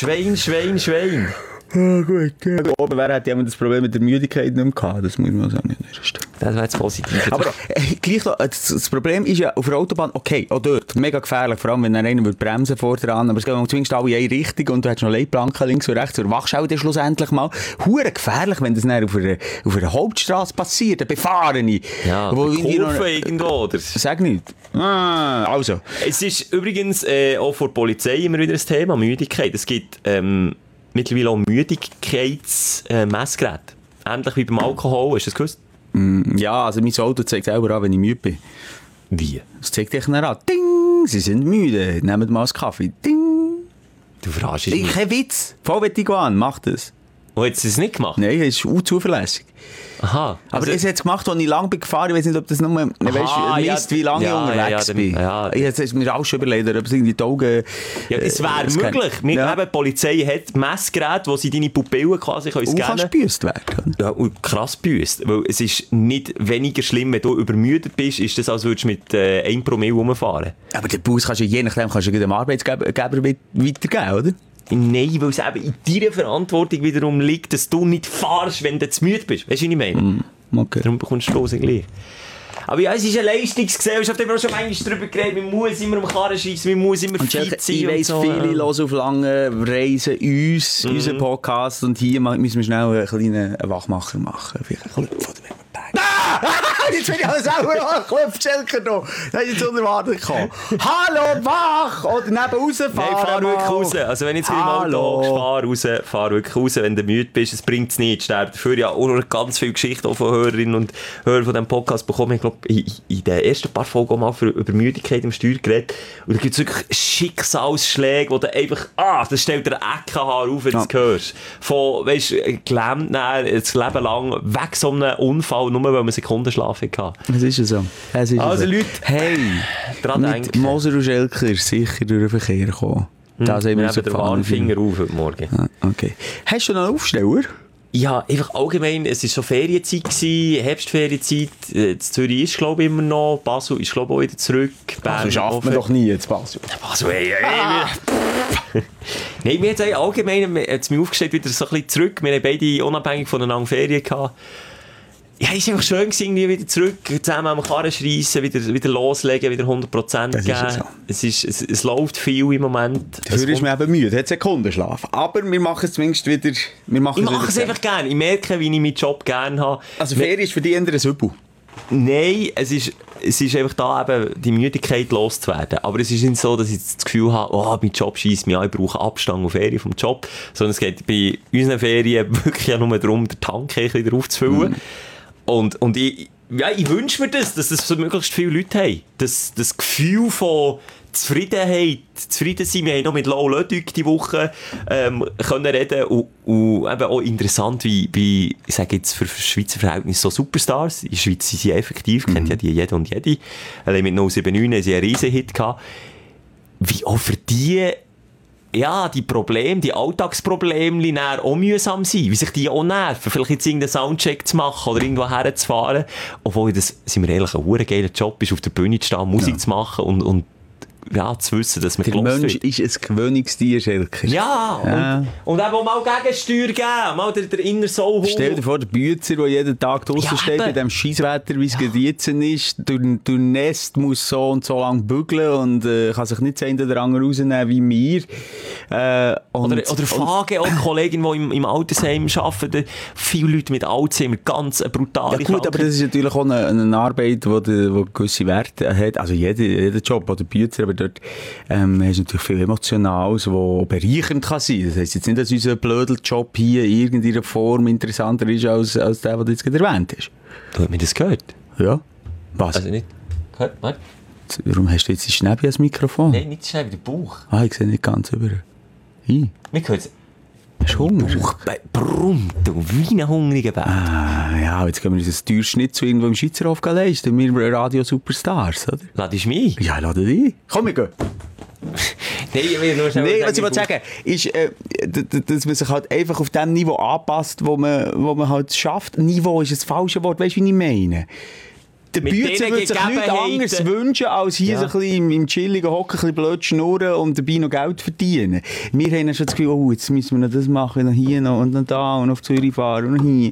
Ja, gut. Ja. Oben wer hat jemand das Problem mit der Müdigkeit nicht mehr gehabt? Das muss man sagen. Das wäre jetzt positiv. Aber gleich noch, das Problem ist ja auf der Autobahn, okay, auch dort, mega gefährlich, vor allem wenn einer bremsen vor dran, aber es geht zumindest alle in eine Richtung und du hast noch Leitplanken links und rechts, du wachst auch dann schlussendlich mal. Hure gefährlich, wenn das dann auf einer Hauptstrasse passiert, eine befahrene. Ja, wo Kurve irgendwo, oder? Sag nicht. Also. Es ist übrigens auch vor der Polizei immer wieder ein Thema, Müdigkeit. Es gibt mittlerweile auch Müdigkeitsmessgeräte. Ähnlich wie beim Alkohol, hast du das gewusst? Ja, also mein Auto zeigt selber an, wenn ich müde bin. Wie? Das zeigt dich dann an. Ding, Sie sind müde. Nehmt mal einen Kaffee. Ding. Du verarschst mich. Kein Witz. Voll an, mach das. Und hat sie es nicht gemacht? Nein, er ist unzuverlässig. Aha. Aber es hat es gemacht, als ich lange bin gefahren. Ich weiß nicht, ob das nur misst, wie lange ich unterwegs bin. Ja. Jetzt ist mir auch schon überlegt, ob es irgendwie die Augen... Ja, das wäre möglich. Die Polizei hat Messgeräte, wo sie deine Pupillen quasi scannen können. Du kannst gebüßt werden. Ja, und krass gebüßt. Weil es ist nicht weniger schlimm, wenn du übermüdet bist, ist das, als würdest du mit 1 Promille rumfahren. Aber den Bus kannst du je nachdem dem Arbeitsgeber weitergeben, oder? Nein, weil es eben in deiner Verantwortung wiederum liegt, dass du nicht fahrst, wenn du zu müde bist. Weißt du, was ich meine? Okay. Darum bekommst du Stoßen gleich. Aber ja, es ist eine Leistungsgesellschaft, wir haben auch schon manchmal darüber geredet, man muss immer am Karren schreissen, man muss immer fit sein. Ich weiss, so, viele hören auf lange Reisen unseren Podcast, und hier müssen wir schnell einen kleinen Wachmacher machen. Vielleicht ein Klopf von der jetzt bin ich alles selber angeklopft, Schelker noch. Das ist jetzt unerwartet gekommen. Hallo, wach! Oder neben rausfahren. Nein, fahr wirklich raus. Also wenn ich jetzt im Auto fahr wirklich raus, wenn du müde bist, es bringt es nicht. Dafür ja auch ganz viele Geschichten von Hörerinnen und Hörern von diesem Podcast bekommen. Ich glaube, in den ersten paar Folgen auch mal über Müdigkeit im Steuer geredet. Und da gibt es wirklich Schicksalsschläge, wo du einfach, das stellt dir ein Eckenhaar auf, wenn du es hörst. Von, weißt du, gelähmt das Leben lang weg so einem Unfall, nur weil man Sekundenschlaf hatte. Es ist ja so. Also Leute, hey, dran mit denken. Moser und Schelker sicher durch den Verkehr gekommen. Da sind wir den Warnfinger auf heute Morgen. Okay. Hast du noch einen Aufsteller? Ja, einfach allgemein, es war so Ferienzeit gewesen, Herbstferienzeit, Zürich ist, glaube ich, immer noch, Basel ist, glaube ich, auch wieder zurück. Basel schafft man doch nie jetzt, Basel. Basel, Nein, mir hat es allgemein, jetzt mir aufgestellt, wieder so ein bisschen zurück, wir haben beide unabhängig voneinander Ferien gehabt. Ja, es war einfach schön gewesen, wieder zurück, zusammen am Karren schreissen, wieder loslegen, wieder 100% geben. Es läuft viel im Moment. Dafür ist man eben müde, hat Sekundenschlaf. Aber wir machen es zumindest wieder. Ich mache es einfach gerne. Ich merke, wie ich meinen Job gerne habe. Also Ferien ist für dich eher ein Übel? Nein, es ist einfach da, eben die Müdigkeit loszuwerden. Aber es ist nicht so, dass ich das Gefühl habe, mein Job scheisst mich an, ich brauche Abstand und Ferien vom Job. Sondern es geht bei unseren Ferien wirklich ja nur darum, den Tank wieder aufzufüllen. Und ich wünsche mir dass das so möglichst viele Leute haben. Das Gefühl von Zufriedenheit, zufrieden sein. Wir haben noch mit Lau Lödig die Woche können reden und eben auch interessant, wie ich sage jetzt für Schweizer Verhältnisse so Superstars. In der Schweiz sind sie effektiv, kennt ja die jede und jede. Mit 079 haben sie einen Riesenhit gehabt. Wie auch für die die Probleme, die Alltagsprobleme auch mühsam sind, wie sich die auch nerven, vielleicht jetzt irgendeinen Soundcheck zu machen oder irgendwo herzufahren, obwohl das, sind wir ehrlich, ein verdammt geiler Job ist, auf der Bühne zu stehen, Musik zu machen und zu wissen, dass man der Mensch ist ein Gewöhnungstier, Schelker. Ja. Und eben mal Gegensteuer geben, mal der Inner Soul holen. Stell dir vor, der Bützer, der jeden Tag draussen steht, bei dem Scheisswetter, wie es gerade jetzt ist, durch Nest muss so und so lang bügeln und kann sich nicht einen oder anderen rausnehmen wie mir. Oder Fage, auch Kollegin, die im Altersheim arbeiten, viele Leute mit Alzheimer, ganz brutale Krankheit. Aber das ist natürlich auch eine Arbeit, die gewisse Werte hat. Also jeder Job, oder Bützer, aber dort hast du natürlich viel Emotionales, was bereichernd kann sein. Das heisst jetzt nicht, dass unser Blödeljob hier in irgendeiner Form interessanter ist als der, den du jetzt gerade erwähnt hast. Du hast mir das gehört? Ja. Was? Also nicht gehört, warte. Warum hast du jetzt die Schnäbi als Mikrofon? Nein, nicht die Schnäbi, der Bauch. Ich sehe nicht ganz über. Mir gehört es. Hast du Hunger? Bauch brummt, wie ein hungriger Bär. Ja, jetzt können wir uns ein Durchschnitt zu irgendwo im Schweizerhof leisten. Wir Radio-Superstars, oder? Ladest du mich? Ja, lade dich. Komm, wir gehen. Nein, was ich wollte sagen, ist, dass man sich halt einfach auf dem Niveau anpasst, wo man halt schafft. Niveau ist das falsche Wort, weißt du, wie ich meine? Der Bützer würde sich nichts anderes wünschen, als hier so ein bisschen im chilligen Hocken ein bisschen blöd schnurren und dabei noch Geld verdienen. Wir haben schon das Gefühl, jetzt müssen wir noch das machen, noch hier noch und noch da und auf Zürich fahren und noch hier.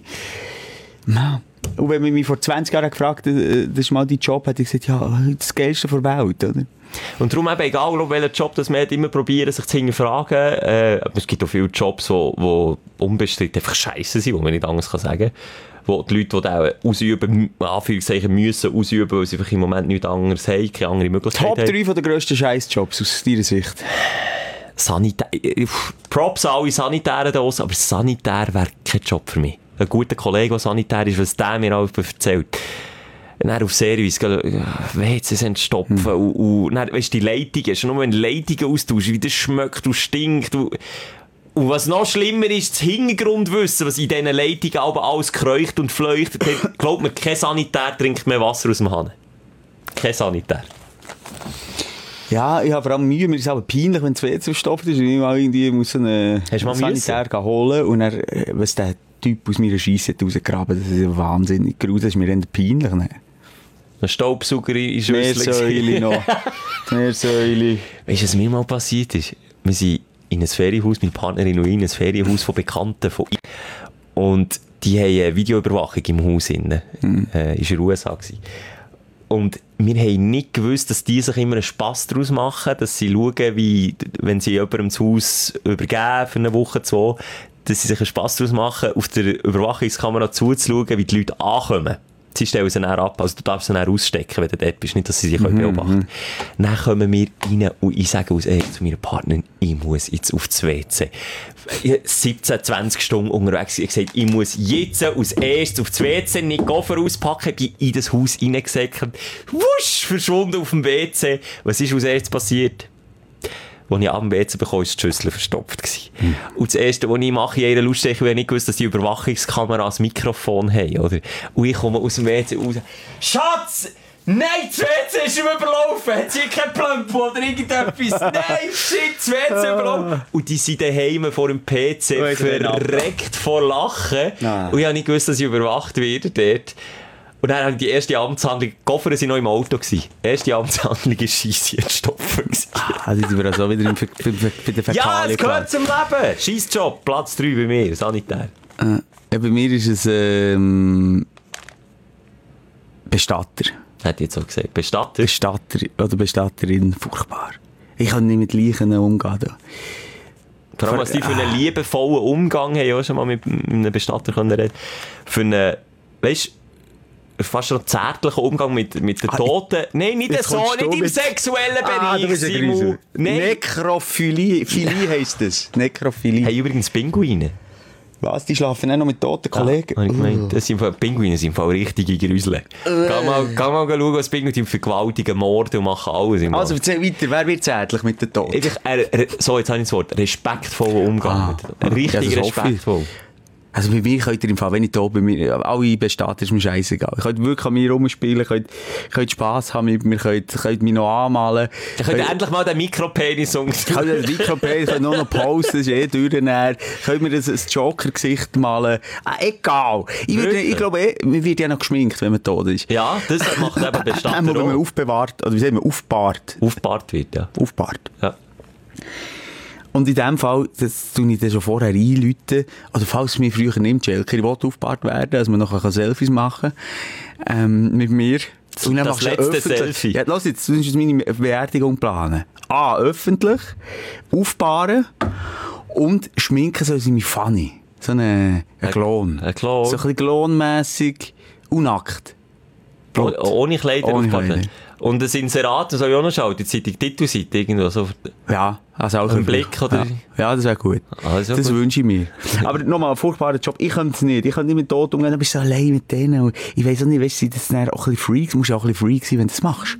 Man. Und wenn man mich vor 20 Jahren gefragt hat, das ist mal dein Job, hätte ich gesagt, das Geilste der Welt, oder? Und darum eben, egal welcher Job, dass man immer probieren, sich zu hinterfragen. Es gibt auch viele Jobs, die unbestritten einfach scheiße sind, wo man nicht anders sagen kann. Wo die Leute, die auch ausüben, Anführungszeichen müssen ausüben, weil sie einfach im Moment nichts anderes haben, keine andere Möglichkeit haben. Top 3 von der grössten Scheißjobs aus deiner Sicht? Props an alle Sanitären da draussen, aber Sanitär wäre kein Job für mich. Ein guter Kollege, der Sanitär ist, was der mir auch erzählt. Dann auf Service, WCs entstopfen und dann, weißt du, die Leitungen, schon nur wenn Leitungen austauschen, wie das schmeckt, du stinkt, Und was noch schlimmer ist, das Hintergrundwissen, was in diesen Leitungen aber alles kreucht und fleuchtet. Glaubt mir, kein Sanitär trinkt mehr Wasser aus dem Hahn. Kein Sanitär. Ja, ich habe vor allem Mühe, mir ist es aber peinlich, wenn das WC verstopft ist und ich mal irgendwie muss einen Sanitär holen und dann, was der Typ aus meiner Scheisse hat rausgegraben, das ist ja wahnsinnig gruselig, das ist mir dann peinlich. Ne? Ein Staubsauger in Schüssel. Meersäule noch. Meersäule. Weißt du, was mir mal passiert ist? Wir sind in ein Ferienhaus, meine Partnerin und ich, in ein Ferienhaus von Bekannten von ich. Und die haben eine Videoüberwachung im Haus innen. Ist in den USA gewesen. Und wir haben nicht gewusst, dass die sich immer einen Spass daraus machen, dass sie schauen, wie, wenn sie jemandem das Haus übergeben für eine Woche, 2, dass sie sich einen Spass daraus machen, auf der Überwachungskamera zuzuschauen, wie die Leute ankommen. Sie stellen sie dann ab, also du darfst sie dann ausstecken, wenn du dort bist, nicht, dass sie sich beobachten können. Dann kommen wir rein und ich sage zu meiner Partnerin, ich muss jetzt auf das WC. Ich war 17, 20 Stunden unterwegs. Ich habe gesagt, ich muss jetzt als erstes auf das WC, nicht Koffer auspacken, bin in das Haus reingesäckert, wusch, verschwunden auf dem WC. Was ist als erstes passiert? Als ich am WC bekomme, war die Schüssel verstopft. Und das Erste, was ich mache in einer Lautstärke, weil ich nicht gewusst, dass die Überwachungskameras Mikrofon haben, oder? Und ich komme aus dem WC raus. Schatz! Nein, das WC ist überlaufen! Hat sie kein Plömpel oder irgendetwas? Nein, shit, das WC überlaufen! Und die sind daheim vor dem PC verreckt vor Lachen. Und ich habe nicht gewusst, dass ich überwacht werde dort. Und dann habe ich die erste Amtshandlung, die Koffer waren noch im Auto. Die erste Amtshandlung war Scheisse entstopfen. Also sind wir also wieder bei der Fäkalien. Ja, es gehört zum Leben. Scheissjob, Platz 3 bei mir, Sanitär. Bei mir ist es Bestatter. Hat jetzt auch gesagt. Bestatter? Bestatter oder Bestatterin, furchtbar. Ich kann nicht mit Leichen umgehen. Da. Vor allem, was die für einen liebevollen Umgang haben, auch schon mal mit einem Bestatter können reden. Für einen, weißt du, fast schon zärtlichen Umgang mit den Toten. Nein, nicht so, nicht im sexuellen Bereich, Simon. Nekrophilie heisst das. Nekrophilie. Hey, übrigens Pinguine. Was? Die schlafen auch noch mit toten Kollegen? Ja, ich gemeint, das sind Pinguine sind voll richtige Grüsel. Geh mal schauen, was Pinguine vergewaltigen, morden und machen alles. Also erzähl weiter, wer wird zärtlich mit den Toten? So, jetzt habe ich das Wort. Respektvoller Umgang mit den Toten. Richtig ja, respektvoll. Also bei mir könnt ihr im Fall, wenn ich da bei mir, alle Bestatter ist mir scheissegal. Ich könnt wirklich an mir rumspielen, könnt Spass haben mit mir, könnt mich noch anmalen. Ihr könnt endlich mal den Mikropenis könnt den Mikropenis, könnt nur noch posten, das ist eh durchnäher. Könnt mir ein Joker-Gesicht malen. Egal. Ich glaube, man wird ja noch geschminkt, wenn man tot ist. Ja, das macht eben Bestatter auch. Wenn man aufbewahrt, oder wie sagt man, aufbahrt. Aufbahrt wird, ja. Aufbahrt. Ja. Und in dem Fall, das tue ich dann schon vorher einläuten, oder falls es mir früher nimmt, Schelker, ich will aufgebahrt werden, dass man noch Selfies machen kann, mit mir. Und dann das letzte Selfie. Ja, lass jetzt, du musst meine Beerdigung planen. Öffentlich, aufbahren und schminken soll sie mich funny. So ein Klon. Ein Klon. So ein bisschen klonmässig, unnackt. Ohne Kleider aufpacken. Und ein Inserat, das soll ich auch noch schauen, die Zeitung, Titelseite, irgendwo so. Ja, also auch ein Blick, oder? Ja, das wäre gut. Also das wünsche ich mir. Aber nochmal, ein furchtbarer Job. Ich könnte es nicht. Ich könnte nicht mit Tod umgehen, dann bist du allein mit denen. Und ich weiss auch nicht, weißt du, das sind auch ein bisschen Freaks. Du musst auch ein bisschen Freak sein, wenn du das machst.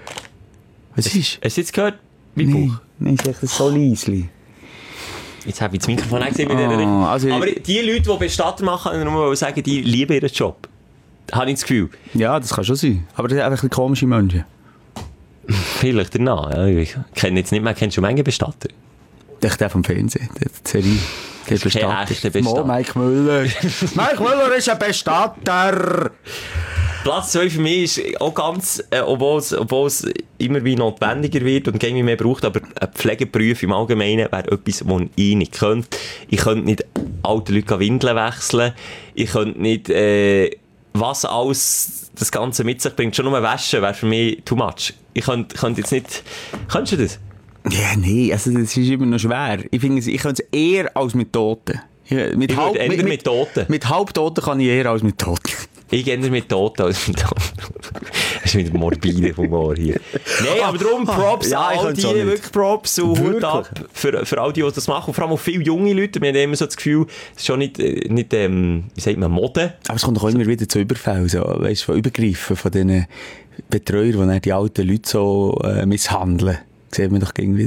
Was ist? Hast du jetzt gehört? Mein Bauch? Nein, ist echt so leisli. Jetzt habe ich das Mikrofon gesehen mit dieser also aber die Leute, die Bestatter machen, kann ich nur mal sagen, die lieben ihren Job. Habe ich das Gefühl. Ja, das kann schon sein. Aber das sind einfach ein bisschen komische Menschen. Vielleicht danach. Ja. Ich kenne jetzt nicht mehr. Kennst du manche Bestatter? Der vom Fernsehen, der Serie. Der Bestatter. Mike Müller. Mike Müller ist ein Bestatter. Platz 2 für mich ist auch ganz, obwohl es immer wie notwendiger wird und irgendwie mehr braucht, aber ein Pflegeberuf im Allgemeinen wäre etwas, was ich nicht könnte. Ich könnte nicht alte Leute Windeln wechseln. Ich könnte nicht, was alles das Ganze mit sich bringt. Schon nur waschen wäre für mich too much. Ich könnte jetzt nicht... Könntest du das? Ja, nee, also das ist immer noch schwer. Ich finde, ich könnte es eher als mit Toten. Mit Toten. Mit Halbtoten kann ich eher als mit Toten. Ich gehe mit Toten als mit Toten. Das ist wieder morbider Humor hier. Nein, aber darum Props ja, an all die, wirklich Props und Hut ab für all die das machen. Und vor allem auch viele junge Leute. Wir haben immer so das Gefühl, es ist schon nicht wie sagt man, Mode. Aber es kommt doch immer wieder zu Überfällen, so, weißt, von Übergriffen von diesen Betreuern, die die alten Leute so misshandeln. Das sieht man doch gegen wieder.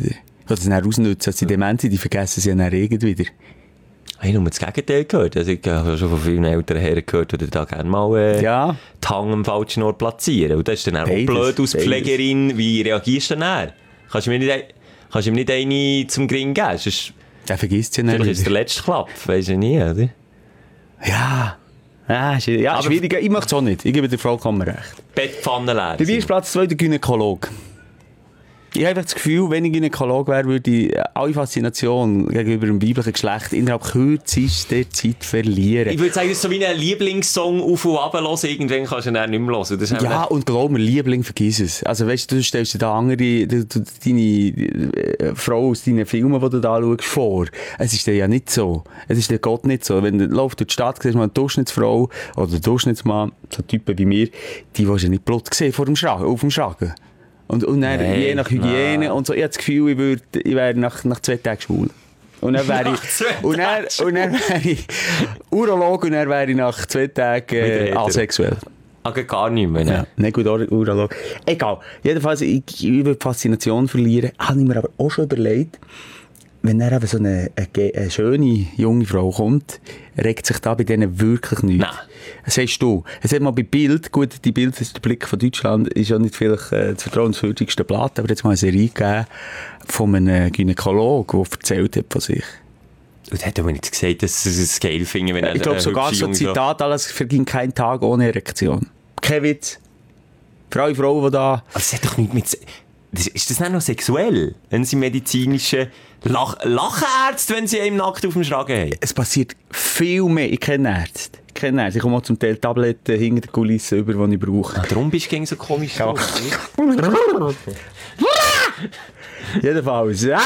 Das dann ausnutzen, als sie dement sind, die vergessen sie dann wieder. Ich habe nur das Gegenteil gehört. Also ich habe schon von vielen älteren Herren gehört, die da gerne mal die Hand am falschen Ort platzieren. Und das ist dann auch blöd als Pflegerin. Wie reagierst du dann? Kannst du ihm nicht eine zum Gring geben? Der vergisst sie nicht. Vielleicht ist der letzte Klapp, weisst du nie, oder? Ja, schwierig. Ich mache es auch nicht. Ich gebe dir vollkommen recht. Bettpfanne leer. Bei mir ist Platz 2 der Gynäkologe. Ich habe das Gefühl, wenn ich Gynäkologe wäre, würde ich alle Faszination gegenüber dem weiblichen Geschlecht innerhalb kürzester Zeit verlieren. Ich würde sagen, das ist so wie ein Lieblingssong auf und ab hören. Irgendwann kannst du ihn dann nicht mehr hören. Das ja, und glaub mir, Liebling, vergiss es. Also weißt du stellst dir da andere, deine Frau aus deinen Filmen, die du da schaust, vor. Es ist ja nicht so. Es ist Gott nicht so. Wenn du läufst durch die Stadt, siehst du mal eine Durchschnittsfrau oder einen Durchschnittsmann, so Typen wie mir, die willst du nicht Blut sehen auf dem Schragen. Und dann, je nach Hygiene und so, ich habe das Gefühl, ich wäre nach 2 Tagen schwul. Und dann wäre ich Urologe und dann wäre ich nach 2 Tagen asexuell. Aber gar nicht mehr, ne? Ja, nicht gut, Urologe. Egal. Jedenfalls, ich würde Faszination verlieren. Habe ich mir aber auch schon überlegt, wenn dann eben so eine schöne junge Frau kommt, regt sich da bei denen wirklich nichts. Nein. Das sagst du. Es hat mal bei Bild, gut, die Bild, das ist der Blick von Deutschland, ist ja nicht vielleicht das vertrauenswürdigste Blatt, aber jetzt mal eine Serie gegeben von einem Gynäkologen, der erzählt hat von sich. Und hat aber nicht gesagt, dass sie es geil finden, wenn er ich glaube sogar so ein Zitat, alles verging kein Tag ohne Erektion. Kein Witz. Für alle Frauen, die da... Aber es hat doch nicht mit... Ist das nicht noch sexuell? Wenn sie medizinische Lachenärzte, wenn sie einem nackt auf dem Schragen haben? Es passiert viel mehr. Ich kenne Ärzte. Ich komme auch zum Teil Tabletten hinter der Kulisse über, die ich brauche. Darum bist du gegen so komisch. Ja. Jedenfalls.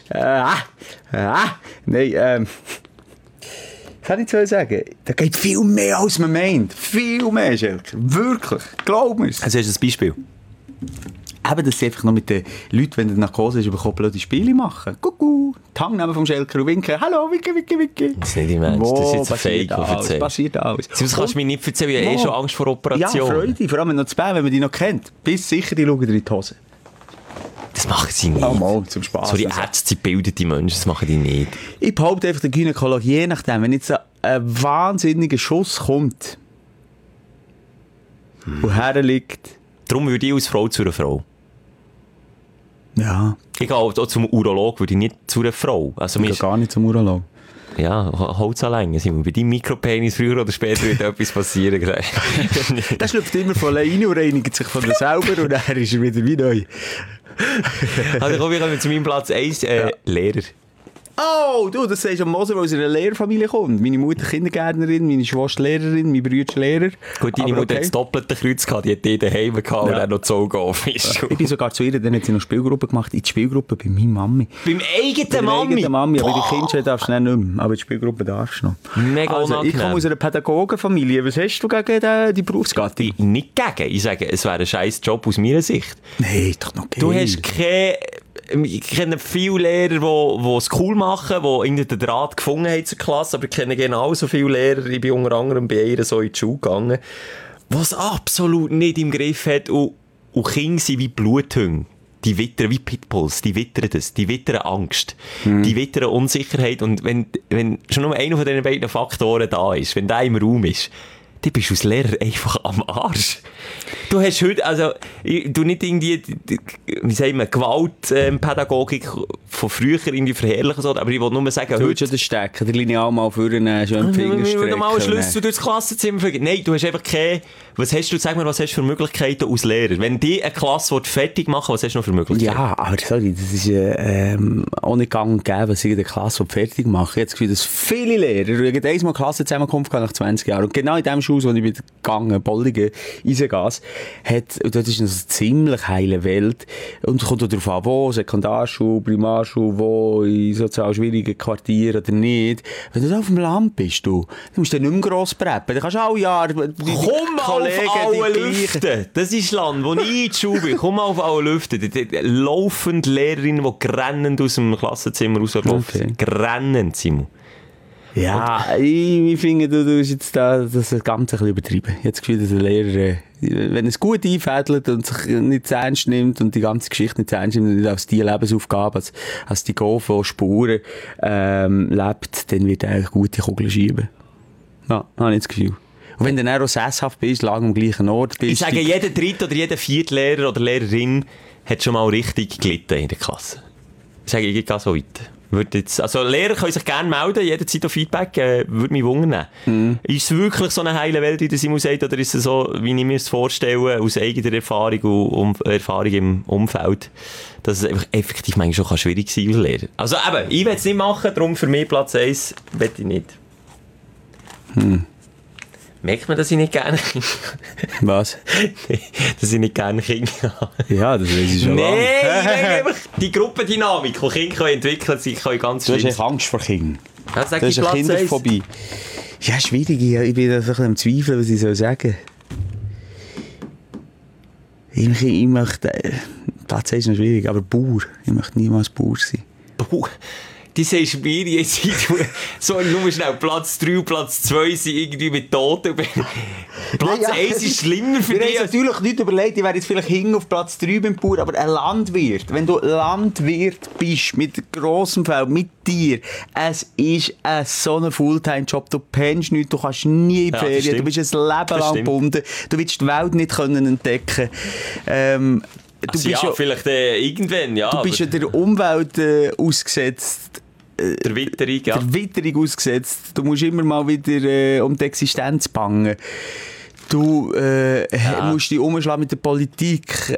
Nein, kann ich zu sagen? Da geht viel mehr, als man meint. Viel mehr, Schelker. Wirklich. Glaub mir's. Also hast du ein Beispiel? Eben, dass sie einfach noch mit den Leuten, wenn der Narkose ist, bekommen, blöde Spiele machen. Kuckuck, die Hand nehmen vom Schelker und winken. Hallo, winke. Das ist nicht im Ernst. Das ist jetzt ein Fake, das passiert alles. Das kannst du mir nicht erzählen, ich habe schon Angst vor Operationen. Ja, Freude. Vor allem noch zu Bär, wenn man die noch kennt. Bis sicher, die schauen dir in die Hose. Das machen sie nicht. Oh, mal, zum Spaß. So die Ärzte, gebildete Menschen, das machen die nicht. Ich behaupte einfach, der Gynäkologe, je nachdem, wenn jetzt ein wahnsinniger Schuss kommt, woher liegt. Darum würde ich als Frau zu einer Frau. Ja. Ich gehe auch zum Urolog, würde ich nicht zu einer Frau. Also ich gehe gar nicht zum Urolog. Ja, Holz alleine. Bei deinem Mikropenis früher oder später wird etwas passieren. Der schlüpft immer von alleine und reinigt sich von selber und dann ist er wieder wie neu. Also komm, wir kommen zu meinem Platz 1, Lehrer. Oh, du, das sagst du am Moser, weil aus einer Lehrerfamilie kommt. Meine Mutter Kindergärtnerin, meine Schwester Lehrerin, mein Bruder Lehrer. Gut, deine Mutter hat das doppelte Kreuz gehabt, die hat die daheim gehabt und dann noch gezogen auf. Ich bin sogar zu ihr, dann hat sie noch Spielgruppe gemacht, in die Spielgruppe bei meiner Mami. Beim eigenen Mami? Aber die Kinder darfst du nicht mehr, aber die Spielgruppe darfst du noch. Mega also, ich komme aus einer Pädagogenfamilie. Was hast du gegen die Berufsgattung? Nicht gegen. Ich sage, es wäre ein scheiß Job aus meiner Sicht. Nein, doch noch geil. Du hast keine... Ich kenne viele Lehrer, die es cool machen, die irgendwie den Draht gefunden haben zur Klasse, aber ich kenne genauso viele Lehrer, ich bin unter anderem bei ihr so in die Schule gegangen, die es absolut nicht im Griff hat und Kinder sind wie Bluthunde. Die wittern wie Pitbulls, die wittern das, die wittern Angst, die wittern Unsicherheit und wenn schon nur einer von diesen beiden Faktoren da ist, wenn der im Raum ist, dann bist du als Lehrer einfach am Arsch. Du hast heute, also, du nicht irgendwie, wie sagen wir, Gewaltpädagogik von früher irgendwie verherrlichen, so, aber ich wollte nur sagen, du heute... Du stecken, der Lineal mal für einen schönen Finger strecken. Wir mal einen Schlüssel durchs Klassenzimmer vergeben. Nein, du hast einfach keine, was hast du für Möglichkeiten als Lehrer? Wenn die eine Klasse fertig machen, was hast du noch für Möglichkeiten? Ja, aber sorry, das ist auch nicht gang und gäbe, was ich in der Klasse fertig mache. Ich habe das Gefühl, dass viele Lehrer, ich habe einmal Klassenzusammenkunft nach 20 Jahren und genau in dem Schule, wo ich bin gegangen, Bolligen, Eisengas, und das ist eine ziemlich heile Welt. Und es kommt auch darauf an, wo, Sekundarschule, Primarschule, wo, in sozial schwierigen Quartieren oder nicht. Wenn du da auf dem Land bist, du musst du nicht mehr gross preppen. Du kannst alle Jahre Komm auf alle Lüften! Das ist das Land, wo ich in die Schule bin. Komm auf alle Lüften. Laufend Lehrerinnen, die grennend aus dem Klassenzimmer rauslaufen. Okay. Grennend, Simon. Ja, ich finde, du hast jetzt das Ganze ein bisschen übertrieben. Ich habe das Gefühl, dass ein Lehrer, wenn er es gut einfädelt und sich nicht zu ernst nimmt und die ganze Geschichte nicht zu ernst nimmt und nicht als die Lebensaufgabe, als die Go von Spuren lebt, dann wird er eigentlich gute Kugeln schieben. Ja, habe ich das Gefühl. Und wenn du dann auch sesshaft bist, lange am gleichen Ort bist... Ich sage, jeder dritte oder jeder vierte Lehrer oder Lehrerin hat schon mal richtig gelitten in der Klasse. Ich sage, ich gehe so weiter. Also Lehrer können sich gerne melden, jederzeit auf Feedback, würde mich wundern. Ist es wirklich so eine heile Welt, wie der Simon sagt, oder ist es so, wie ich mir es vorstelle, aus eigener Erfahrung und Erfahrung im Umfeld, dass es einfach effektiv manchmal schon schwierig sein kann als Lehrer? Also eben, ich will es nicht machen, darum für mich Platz 1 will ich nicht. Merkt man, dass ich nicht gerne Kinder Was? Nee, dass ich nicht gerne Kinder habe. Ja, das weiß ich schon lange. Nee, ich meine einfach die Gruppendynamik, die Kinder entwickeln können, können ganz Du hast schlimm echt Angst vor Kindern. Das Das ist eine Kinderphobie. Ja, schwierig. Ich bin da so ein bisschen am Zweifeln, was ich sagen soll. Ich möchte... Platz 1 ist noch schwierig, aber Bauer. Ich möchte niemals Bauer sein. Die sagst mir jetzt, so nur schnell Platz 3, Platz 2 sind irgendwie mit Toten. Platz 1 ist schlimmer für dich. dich. Ich habe natürlich nicht überlegt, ich wäre jetzt vielleicht hinten auf Platz 3 beim Bauer, aber ein Landwirt, wenn du Landwirt bist, mit grossem Feld, mit dir, es ist so ein Fulltime-Job, du pennst nicht, du kannst nie in die Ferien, du bist ein Leben lang gebunden, du willst die Welt nicht entdecken können. Du also bist ja, vielleicht irgendwann, ja. Du bist ja der Umwelt ausgesetzt. Der Witterung, ja. Der Witterung ausgesetzt. Du musst immer mal wieder um die Existenz bangen. Du musst dich umschlagen mit der Politik,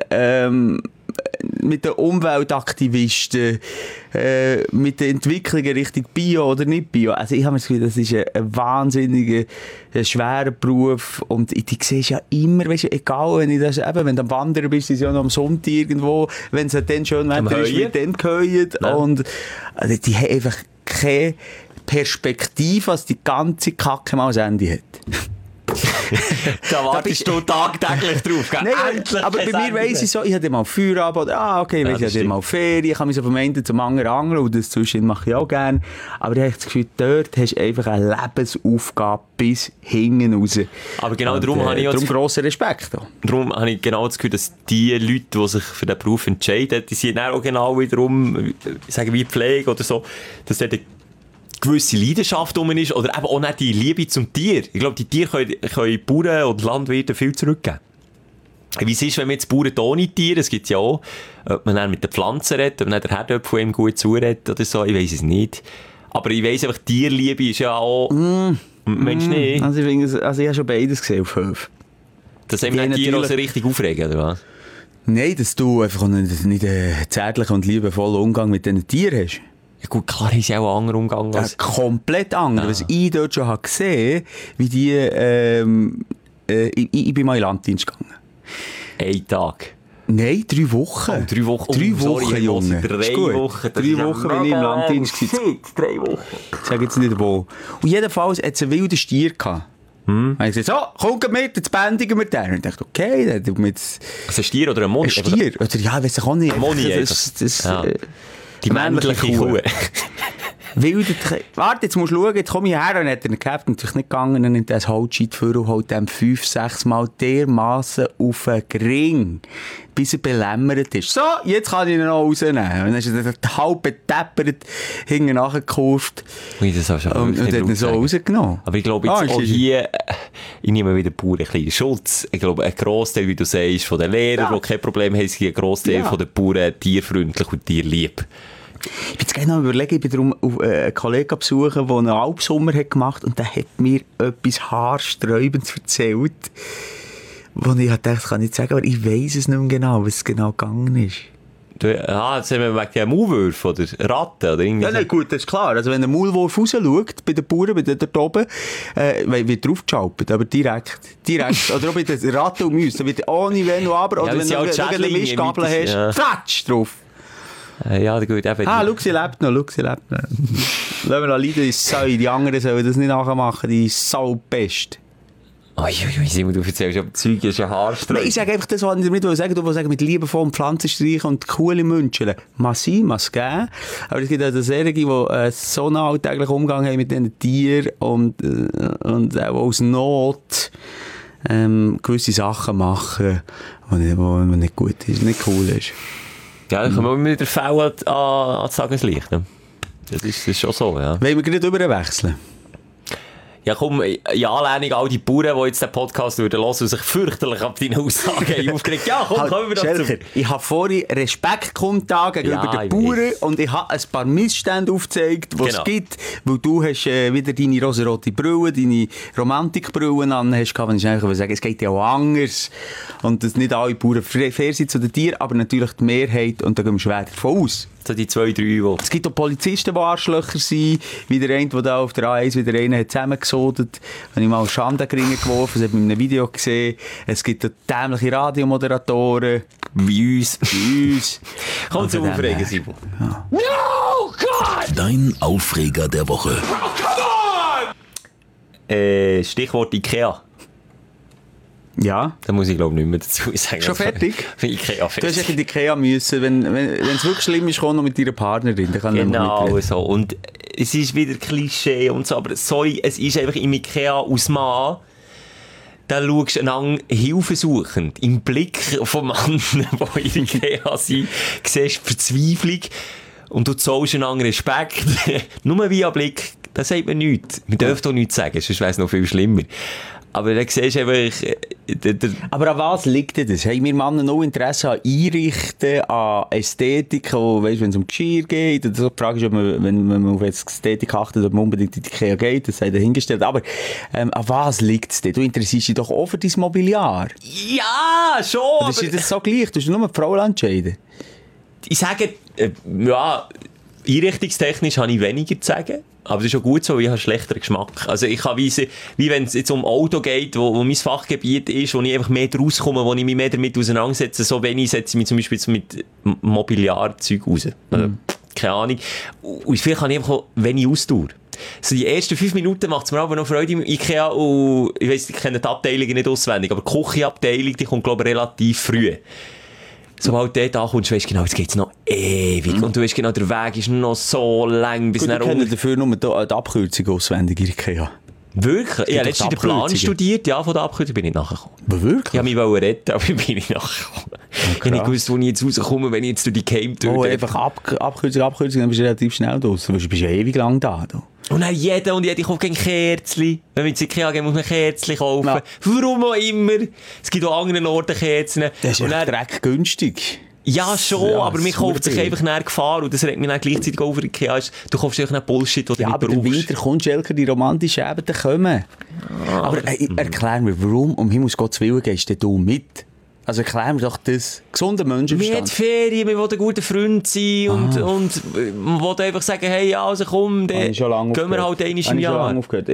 mit den Umweltaktivisten, mit den Entwicklungen Richtung Bio oder nicht Bio. Also ich habe mir das Gefühl, das ist ein wahnsinniger, schwerer Beruf und die siehst ja immer, weißt du, egal, wenn ich das eben, wenn du am Wandern bist, ist ja noch am Sonntag irgendwo, wenn es dann schön Wetter ist, wird dann geheuert. Ja. Und also, die haben einfach keine Perspektive, was die ganze Kacke mal ans Ende hat. Da wartest du tagtäglich drauf. Nein, aber bei mir weiss ich so, ich hatte mal Feierabend oder okay, ich hatte mal Ferien, ich kann mich so vom einen zum anderen angeln und das zwischen mache ich auch gerne. Aber ich habe das Gefühl, dort hast du einfach eine Lebensaufgabe bis hinten raus. Aber genau darum habe ich auch grossen Respekt. Darum habe ich genau das Gefühl, dass die Leute, die sich für diesen Beruf entscheiden, die sind auch genau wiederum, sagen wie Pflege oder so, dass dort gewisse Leidenschaft um ist oder eben auch nicht die Liebe zum Tier. Ich glaube, die Tiere können Bauern und Landwirte viel zurückgeben. Wie es ist, wenn man jetzt Bauern ohne Tiere, es gibt ja auch, ob man dann mit den Pflanzen redet, ob man der Herdöpfel ihm gut zuredet oder so, ich weiss es nicht. Aber ich weiss einfach, Tierliebe ist ja auch... Mensch nicht. Also ich habe schon beides gesehen auf Höfen. Dass einem nicht Tiere so richtig aufregen, oder was? Nein, dass du einfach nicht einen zärtlichen und liebevollen Umgang mit diesen Tieren hast. Ja gut, klar ist ja auch ein anderer Umgang. Ja, komplett anders. Was ich dort schon habe gesehen, wie die... ich bin mal in den Landdienst gegangen. Ein Tag? Nein, 3 Wochen. Oh, 3 Wochen. 3 Wochen, Junge. 3 Wochen. 3 Wochen bin ich im Landdienst gewesen. 3 Wochen. Ich sage jetzt nicht wo. Und jedenfalls hat es einen wilden Stier gehabt. Ich gesagt, so, komm mit, jetzt bändigen wir den. Und ich dachte, okay, dann tun wir jetzt... Also ein Stier oder ein Moni? Ein Stier? Oder ja, weiss ich auch nicht. Ein Moni. Die männliche Kuh. Warte, jetzt musst du schauen, jetzt komme ich her. Und hat er gehabt, natürlich nicht gegangen. Dann nimmt er das Holzscheit vor und holt dem 5-6 Mal dermassen auf den Gring, bis er belämmert ist. So, jetzt kann ich ihn noch rausnehmen. Und dann ist er halb betäppert, hinten nachgekurvt. Ui, das hast du auch und hat ihn so rausgenommen. Aber ich glaube, jetzt auch hier, ich nehme wieder pur ein bisschen Schutz. Ich glaube, ein Grossteil, wie du sagst, von den Lehrern, die kein Problem haben, ist ein Grossteil von den Bauern tierfreundlich und tierlieb. Ich bin jetzt gerne noch überlegen, ich bin darum auf einen Kollegen besuchen, der einen Albsommer hat gemacht und der hat mir etwas Haarsträubendes erzählt, wo ich dachte, das kann ich nicht sagen, aber ich weiss es nicht mehr genau, was es genau gegangen ist. Jetzt haben wir wegen der Maulwürfe oder Ratten oder irgendwie. Ja, nein, gut, das ist klar. Also wenn ein Maulwurf rausschaut, bei den Bauern, bei dort oben, wird draufgeschaltet, aber direkt. Oder auch bei den Ratten und Mäusen, wird ohne Wenn und Aber, oder wenn du eine Mistgabel hast, flatsch drauf. Ja, gut, eben. Schau, sie lebt noch. Lassen wir noch leiden, die Säue. Die anderen sollen das nicht nachmachen, die Saupest. Simon, du erzählst aber Zeug, das ist ein Haarsträuch. Ich sage einfach das, was ich nicht sagen will. Du willst sagen, mit liebevollen Pflanzenstreichen und coole München. Muss geben. Aber es gibt auch solche, die so einen alltäglichen Umgang haben mit diesen Tieren und auch aus Not gewisse Sachen machen, die nicht gut ist, nicht cool ist. Ja, dann kommen wir mit der Fälle an das Tageslicht. Ne? Das ist schon so, ja. Wollen wir gerade überwechseln? Ja, komm, in Anlehnung all die Bauern, die jetzt den Podcast hören und sich fürchterlich ab deine Aussagen aufgeregt. Ja, komm, kommen wir dazu. Ich habe vorhin Respekt kundgetan gegenüber den Bauern und ich habe ein paar Missstände aufgezeigt, die es gibt, weil du hast wieder deine rosarote Brille, deine Romantikbrille an hast, wenn ich eigentlich sagen, es geht ja auch anders und dass nicht alle Bauern fair sind zu den Tieren, aber natürlich die Mehrheit und da gehen wir schwer davon aus. So die 2, 3, Es gibt auch Polizisten, die Arschlöcher sind, wie der eine, der da auf der A1 wieder einen hat zusammengesodet. Habe ich mal Schande geworfen, das hat man in einem Video gesehen. Es gibt auch dämliche Radiomoderatoren. Wie uns. Komm zum Also Aufregen, Simon. Ja. No, God! Dein Aufreger der Woche. Oh, come on! Stichwort Ikea. Ja. Da muss ich glaube nicht mehr dazu sagen. Schon fertig? Ikea fertig. Du hast echt in die Ikea müssen, wenn es wirklich schlimm ist, komm noch mit deiner Partnerin. Dann kann Genau so. Und es ist wieder Klischee und so, aber sorry, es ist einfach im Ikea aus Mann, da schaust du einander hilfesuchend. Im Blick von Männern, die in Ikea sind, siehst du Verzweiflung und du zollst einander Respekt. Nur via Blick, das sagt man nichts. Wir dürfen doch nichts sagen, sonst wäre es noch viel schlimmer. Aber dann siehst du einfach... Aber an was liegt das? Haben wir Männer noch Interesse an Einrichten, an Ästhetik, weißt, wenn es um Geschirr geht? Oder so. Die Frage ist, ob man, wenn man auf Ästhetik achtet, ob man unbedingt in die Ikea geht, das sei dahingestellt. Aber an was liegt es denn? Du interessierst dich doch auch für dein Mobiliar. Ja, schon! Oder ist das so gleich? Du musst nur die Frau entscheiden. Ich sage, ja, einrichtungstechnisch habe ich weniger zu sagen. Aber das ist schon gut so, weil ich habe schlechteren Geschmack. Also ich kann wie wenn es jetzt um Auto geht, wo mein Fachgebiet ist, wo ich einfach mehr draus komme, wo ich mich mehr damit auseinandersetze, so wenig setze ich mich zum Beispiel jetzt mit Mobiliarzeug raus. Also, keine Ahnung. Und vielleicht habe ich einfach auch wenig Ausdauer. So die ersten 5 Minuten macht es mir aber noch Freude im Ikea und ich weiss, ich kenne die Abteilungen nicht auswendig, aber die Küchenabteilung, die kommt glaube ich relativ früh. Sobald du dort ankommst, weisst du genau, jetzt geht's noch ewig. Und du weißt genau, der Weg ist noch so lang, bis Ich kenne dafür nur die Abkürzung auswendig in Ikea. Wirklich? Ich habe letztens den Plan studiert, ja, von der Abkürzung bin ich nachgekommen. Aber wirklich? Ich wollte mich retten, aber bin ich nachgekommen. Ich habe nicht gewusst, wo ich jetzt rauskomme, wenn ich jetzt durch die Geheimtür... Oh, einfach Abkürzung, dann bist du relativ schnell draussen. Du bist ja ewig lang da. Und dann jede kauft kein Kerzchen. Wenn wir ins Ikea gehen, muss man Kerzchen kaufen. Ja. Warum auch immer. Es gibt auch anderen Orten Kerzen. Das ist echt dreckgünstig. Ja, schon, ja, aber man kauft sich einfach näher Gefahr und das regt mich dann gleichzeitig auf Ikea. Du kaufst einfach nicht Bullshit, den du nicht brauchst. Ja, aber im Winter kommst du, die romantischen Ebenen kommen. Ah, aber erklär mir, warum um Himmels Gottes Willen gehst du mit? Also erklär mir doch das gesunde Menschenverstand. Wir haben Ferien, wir wollen ein guter Freund sein und wir wollen einfach sagen, hey, also komm, dann gehen wir halt einmal im Jahr.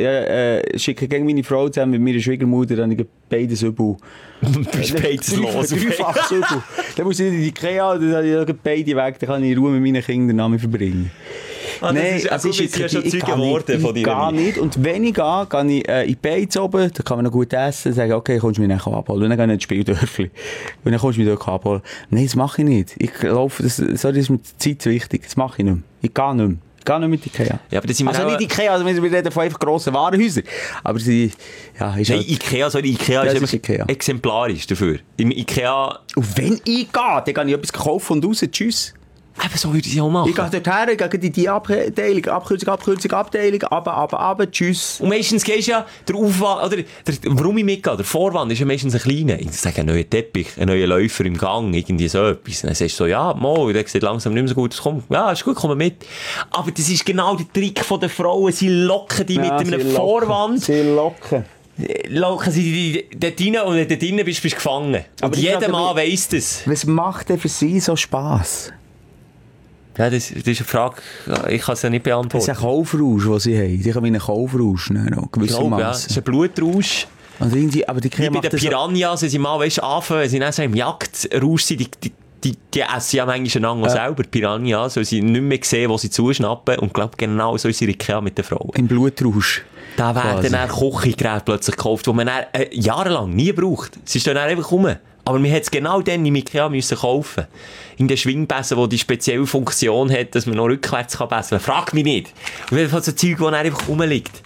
Ich schicke gegen meine Frau zusammen mit meiner Schwiegermutter, dann ich beides übel. Du bist beides los. Dreifach übel. Dann muss ich in die Ikea, dann habe ich beide weg, dann kann ich in Ruhe mit meinen Kindern Namen verbringen. Nein, es ist jetzt schon Zeug geworden von dir. Gar nicht. Und wenn ich gehe ich in die Beiz oben, da kann man noch gut essen, sagen, okay, kommst du mich nachher abholen. Und dann gehe ich ins Spieldörfli. Und dann kommst du mich dort abholen. Nein, das mache ich nicht. Ich laufe, das ist mir die Zeit wichtig. Das mache ich nicht mehr. Ich gehe nicht mehr. Ich gehe nicht mit Ikea. Ja, aber das sind also nicht Ikea, also wir reden von einfach grossen Warenhäusern. Aber sie, ja, ist nein, halt... Ikea ist einfach Ikea. Exemplarisch dafür. Im Ikea... Und wenn ich gehe, dann kann ich etwas kaufen und raus. Tschüss. Eben so würde ich es auch machen. Ich gehe dorthin, ich gehe in die Abteilung, Abteilung, aber tschüss. Und meistens gehst du ja, der Aufwand, oder warum ich mitgehe, der Vorwand ist ja meistens ein kleiner. Ich sage, ein neuer Teppich, ein neuer Läufer im Gang, irgendwie so etwas. Dann sagst du so, ja, der sieht langsam nicht mehr so gut aus, komm, ja, ist gut, komm mit. Aber das ist genau der Trick der Frauen, sie locken die mit einem Vorwand. Sie locken sie dort rein und dort drinnen bist du gefangen. Aber und jeder Mann weiss das. Was macht denn für sie so Spass? Ja, das ist eine Frage, ich kann es ja nicht beantworten. Das ist ein Kaufrausch, den sie haben. Sie haben einen Kaufrausch, gewissermaßen. Ja, das ist ein Blutrausch. Also aber die wie bei den Piranhas, wenn sie mal anfangen, wenn sie dann so im Jagdrausch sind, die essen ja manchmal einander selber, Piranhas, weil sie nicht mehr sehen, wo sie zuschnappen. Und ich glaube, genau so ist ihre Ikea mit den Frauen. Im Blutrausch. Da werden dann Kochgeräte plötzlich gekauft, die man dann, jahrelang nie braucht. Sie stehen dann einfach rum. Aber man hat es genau dann im Ikea müssen kaufen. In den Schwingbesen, wo die spezielle Funktion hat, dass man noch rückwärts besen kann. Frag mich nicht. Auf jeden Fall so Zeug, das einfach rumliegt.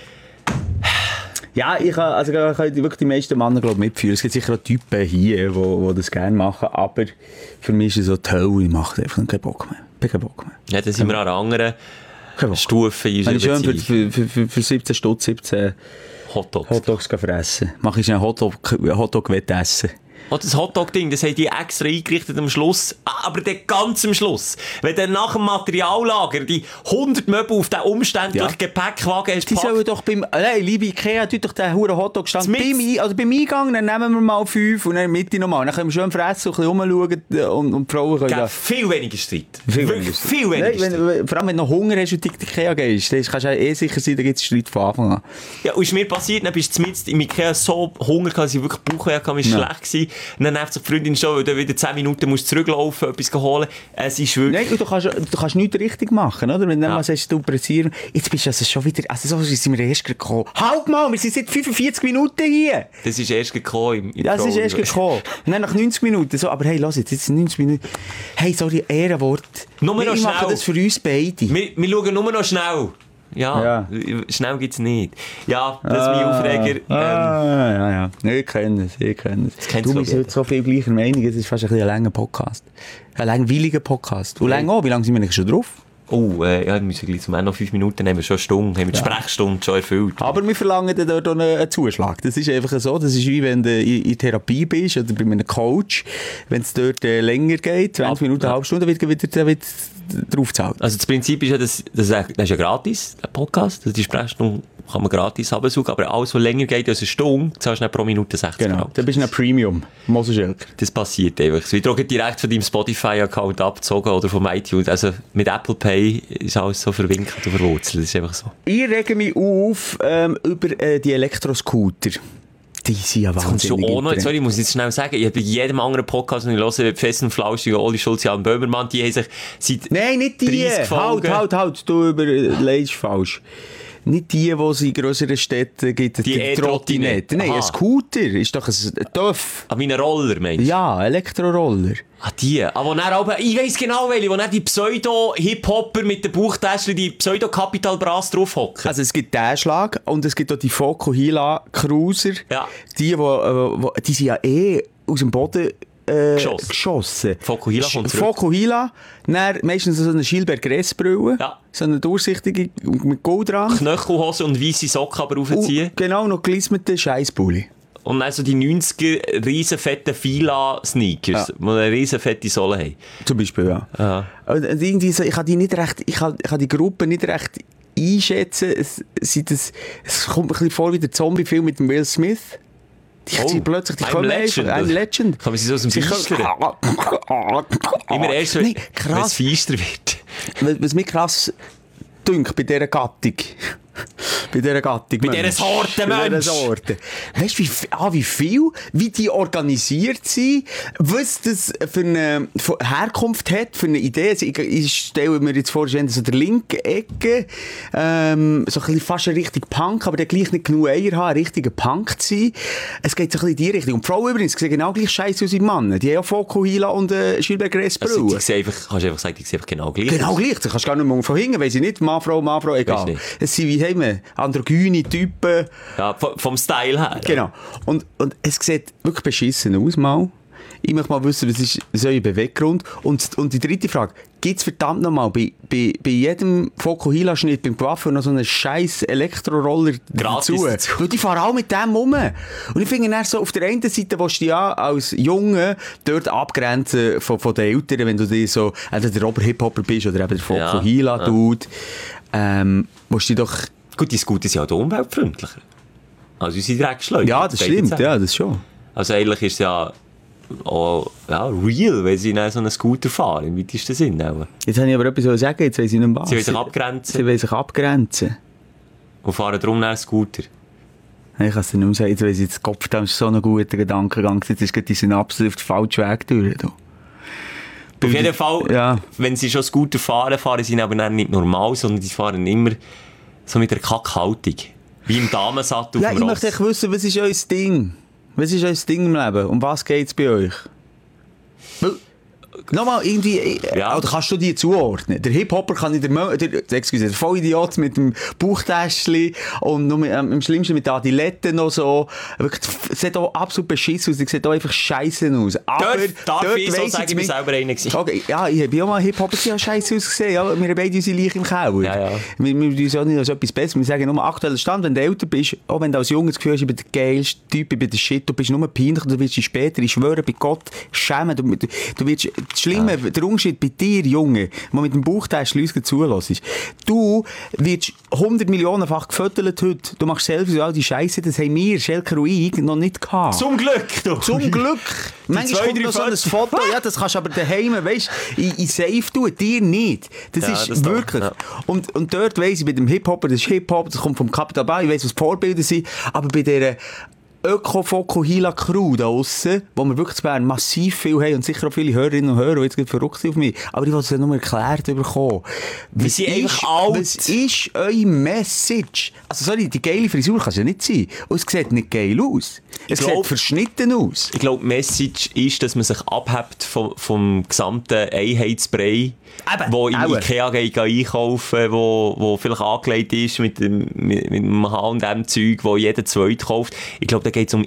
Ja, ich kann wirklich die meisten Männer, glaube ich, mitführen. Es gibt sicher auch Typen hier, die das gerne machen, aber für mich ist es so toll, ich mache einfach keinen Bock mehr. Ja, dann sind wir an einer anderen Stufe in unserer Beziehung. Für 17 Stutz 17 Hotdogs fressen. Mache ich einen Hotdog-Wettessen. Oh, das Hotdog-Ding, das haben die extra eingerichtet am Schluss. Aber der ganz am Schluss. Wenn dann nach dem Materiallager die 100 Möbel auf den umständlichen Gepäckwagen hast die sollen doch liebe Ikea, tut doch den huren Hotdog-Stand beim Eingang, dann nehmen wir mal 5 und dann in der Mitte nochmal. Dann können wir schön fressen und ein bisschen rumschauen und die Frauen können da... Viel weniger Streit. Viel weniger Streit. Vor allem, wenn du noch Hunger hast und in die Ikea gehst, dann kannst du sicher sein, da gibt es Streit von Anfang an. Ja, und ist mir passiert, dann bist du mitten im Ikea so Hunger gehabt, dass ich wirklich Bauchweh hatte, mir war schlecht gewesen. Und dann nervt sich die Freundin schon, weil du wieder 10 Minuten musst zurücklaufen, etwas holen. Es ist wirklich... Nein, du kannst nichts richtig machen, oder? Wenn du mal sagst, du pressieren, jetzt bist du also schon wieder... Also so sind wir erst gekommen. Halt mal, wir sind seit 45 Minuten hier! Das ist erst gekommen. Das ist erst gekommen. Und dann nach 90 Minuten so, aber hey, lass jetzt sind 90 Minuten... Hey, sorry, Ehrenwort. Nur noch ich schnell. mache das für uns beide. Wir schauen nur noch schnell. Ja, schnell gibt es nicht. Ja, das ist mein Aufreger. Ja. Ich kenne es. Du bist heute so viel gleicher Meinung, es ist fast ein bisschen ein langer Podcast. Ein langweiliger Podcast. Und lang auch, wie lange sind wir eigentlich schon drauf? Oh, wir müssen gleich zum Ende noch 5 Minuten nehmen, schon eine Stunde, haben wir die Sprechstunde schon erfüllt. Aber wir verlangen dann dort einen Zuschlag. Das ist einfach so, das ist wie wenn du in Therapie bist oder bei einem Coach, wenn es dort länger geht, 20 Minuten, eine halbe Stunde, wird wieder drauf gezahlt. Also das Prinzip ist ja, das ist ja gratis, der Podcast, also die Sprechstunde kann man gratis absuchen, aber alles, was länger geht als eine Stunde, zahlst du pro Minute 60 Genau, Franken. dann bist du ein Premium, Moser-Schelker. Das passiert einfach. Es wird auch direkt von deinem Spotify-Account abgezogen oder vom iTunes. Also mit Apple Pay ist alles so verwinkelt und verwurzelt. Das ist einfach so. Ich rege mich auf über die Elektroscooter. Die sind ja wahnsinnig. Sorry, ich muss jetzt schnell sagen, ich habe bei jedem anderen Podcast, den ich höre, Fest und Flauschig, Oli Schulz, Jan Böhmermann, die haben sich seit Nein, nicht die. Halt, du überlegst falsch. Nicht die sie in grösseren Städten gibt, die Trottinette. Nein, ein Scooter ist doch ein Töff. Ah, wie ein Roller, meinst du? Ja, Elektroroller. Ah, die. Aber dann aber, ich weiss genau welche, wo dann die Pseudo-Hip-Hopper mit den Bauchtäschchen, die Pseudo-Capital Bras draufhocken. Also es gibt den Schlag und es gibt auch die Foco-Hila Cruiser. Ja. Die sind ja aus dem Boden geschossen. Fokuhila kommt zurück. Fokuhila, dann meistens so eine Schilberg-Gressbrille, so eine durchsichtige mit Gold dran. Knöchelhose und weisse Socken aber raufziehen. Genau, noch gelismete Scheissbulli. Und dann so die 90er riesen fetten Fila-Sneakers, die eine riesen fette Sohle haben. Zum Beispiel, ja. Und irgendwie so, ich kann die Gruppe nicht recht einschätzen. Es kommt ein bisschen vor wie der Zombie-Film mit dem Will Smith. Die kommen einfach, ein Legend. Kann man sie so aus dem Feistern? Immer erst, wenn es feister wird. Was mich krass dünkt bei dieser Gattung. Bei dieser Sorte Mensch. Weißt du, wie viel, wie die organisiert sind, was das für eine Herkunft hat, für eine Idee. Also ich stelle mir jetzt vor, so der linke Ecke, so ein bisschen fast eine Richtung Punk, aber der gleich nicht genug Eier haben, ein richtiger Punk zu sein. Es geht so ein bisschen in die Richtung. Und die Frau übrigens sehen genau gleich scheiße aus wie Mann. Die haben auch Fokuhila und Schilberg-Gressbrille. Also, kannst du einfach sagen, die sehen einfach genau gleich. Genau gleich. Du kannst gar nicht mehr von hinten, weiss ich nicht. Mann, Frau, egal. Es sind wie androgyne Typen. Ja, vom Style her. Genau. Und es sieht wirklich beschissen aus, mal. Ich möchte mal wissen, was ist so ein Beweggrund. Und die dritte Frage, gibt es verdammt nochmal bei jedem Fokuhila-Schnitt beim Coiffeur noch so einen scheiß Elektroroller dazu? Weil die fahren auch mit dem rum. Und ich finde dann so, auf der einen Seite willst du ja als Junge dort abgrenzen von den Eltern, wenn du dir so entweder der Ober-Hip-Hopper bist oder eben der Fokuhila-Dude. Musst du doch... Gut, die Scooter sind halt umweltfreundlicher. Also unsere Dreckschleuse. Ja, das stimmt, ja, das schon. Also eigentlich ist es ja auch real, wenn sie so einen Scooter fahren, im weitesten Sinn. Jetzt habe ich aber etwas sagen, jetzt weiss ich nicht was. Sie wollen sich abgrenzen. Sie wollen sich abgrenzen. Und fahren darum nach Scooter. Ich kann es dir nicht mehr sagen, jetzt weiss ich, das Kopf, da ist so ein guter Gedankengang, jetzt ist gerade die Synapse auf den falschen Weg durch. Auf jeden Fall, wenn sie schon Scooter fahren, fahren sie aber nicht normal, sondern sie fahren immer so mit der Kackhaltung. Wie im Damensattel Ja, auf ich dem möchte Ross. echt wissen, was ist euer Ding? Was ist euer Ding im Leben? Um was geht es bei euch? Nochmal, irgendwie, Ja. oder kannst du die zuordnen? Der Hip-Hopper kann nicht der Vollidiot mit dem Bauchtäschchen und nur am schlimmsten mit den Adiletten noch so. Wirklich, sieht auch absolut beschissen aus, sieht auch einfach scheisse aus. Aber Darf ich so weiss sagen, ich bin selber einer gewesen. Okay, ja, ich habe auch mal Hip-Hopper, die haben scheisse ausgesehen. Ja, wir haben beide unsere Leiche im Keller. Ja. Wir tun es auch nicht als etwas Besseres. Wir sagen nur aktueller Stand, wenn du älter bist, auch wenn du als Junge das Gefühl hast, ich bin der geilste Typ, ich bin der Shit, du bist nur peinlich, du wirst dich später, ich schwöre bei Gott, schämen. Du wirst, das Schlimme, der Unterschied bei dir, Junge, der mit dem Bauchtäschchen uns zulässt, du wirst 100 Millionenfach gefüttert heute, du machst Selfies und all die Scheiße, das haben wir, Schelker und ich, noch nicht gehabt. Zum Glück, du. Zum Glück. Manchmal kommt noch so ein Foto, ja, das kannst du aber daheim, weißt du, in Safe tun, dir nicht. Das Ja, ist das wirklich. doch, ja. Und dort weiss ich, bei dem Hip-Hopper, das ist Hip-Hop, das kommt vom Capital Bra, ich weiss, was die Vorbilder sind, aber bei dieser Öko-Foco-Hila-Crew da aussen, wo wir wirklich zu Bern massiv viel haben und sicher auch viele Hörerinnen und Hörer, die jetzt verrückt sind auf mich, aber ich wollte es ja nur erklärt bekommen. Wir sind einfach alt. Was ist eure Message? Also sorry, die geile Frisur kann es ja nicht sein. Und es sieht nicht geil aus. Es sieht verschnitten aus. Ich glaube, die Message ist, dass man sich abhebt vom gesamten Einheitsbrei, wo in Ikea geht einkaufen, wo vielleicht angelegt ist mit dem H&M-Zeug, wo jeder Zweite kauft. Ich glaube, da geht es um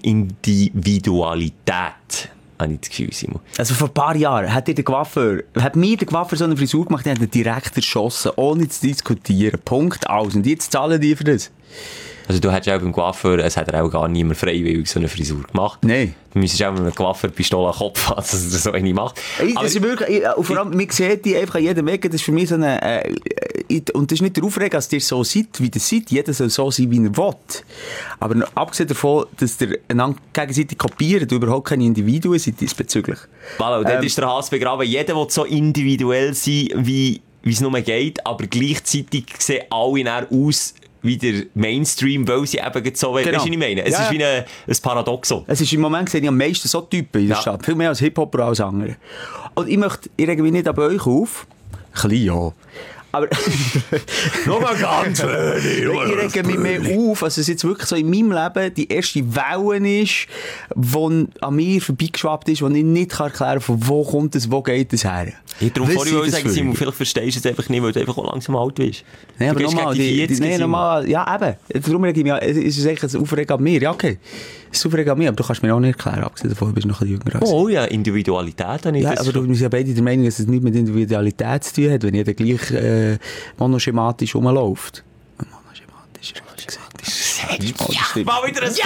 Individualität. Habe ich das Gefühl, Simon. Also vor ein paar Jahren hat mir der Coiffeur so eine Frisur gemacht, die hat ihn direkt erschossen, ohne zu diskutieren. Punkt, alles. Und jetzt zahlen die für das. Also du hättest auch beim Coiffeur, es hat er auch gar niemand freiwillig so eine Frisur gemacht. Nein. Du müsstest auch mit einem Coiffeur Pistole am Kopf haben, dass er so eine macht. Das ist wirklich, und vor allem, man sieht die einfach an jedem Weg, das ist für mich so eine, und das ist nicht der Aufreger, dass ihr so seid, wie ihr seid. Jeder soll so sein, wie er will. Aber abgesehen davon, dass ihr einander gegenseitig kopiert, überhaupt keine Individuen seid diesbezüglich. Voilà, und dort ist der Hass begraben. Jeder will so individuell sein, wie es nur geht, aber gleichzeitig sehen alle dann aus wie der Mainstream, weil sie eben so, genau. Weißt du, was ich meine? Es ist wie ein Paradoxon. Es ist im Moment gesehen, am meisten so Typen in der Stadt. Viel mehr als Hip-Hopper als andere. Und ich rege mich nicht an euch auf. Klein, ja. Aber Noch mal ganz ich rege mich mehr auf, als es jetzt wirklich so in meinem Leben die erste Welle ist, die an mir vorbeigeschwappt ist, die ich nicht erklären kann, von wo kommt es, wo geht es her. Darum Was vorhin sind wollte ich das sagen, für- Simon, vielleicht verstehst du es einfach nicht, weil du einfach auch langsam alt bist. Nein, aber Du gehst nochmal, gegen die 40, Simon. nochmal, ja eben, darum rege ich mich an, es ist eigentlich ein Aufregen an mir, ja okay, es ist ein Aufregen an mir, aber du kannst mir auch nicht erklären, abgesehen davon, du bist noch ein bisschen jünger als ich. Oh ja, Individualität habe ich Ja, das aber schon. wir sind ja beide der Meinung, dass es nichts mit Individualität zu tun hat, wenn jeder gleich monoschematisch rumläuft. Monoschematisch, richtig gesagt. Ja, mal wieder ein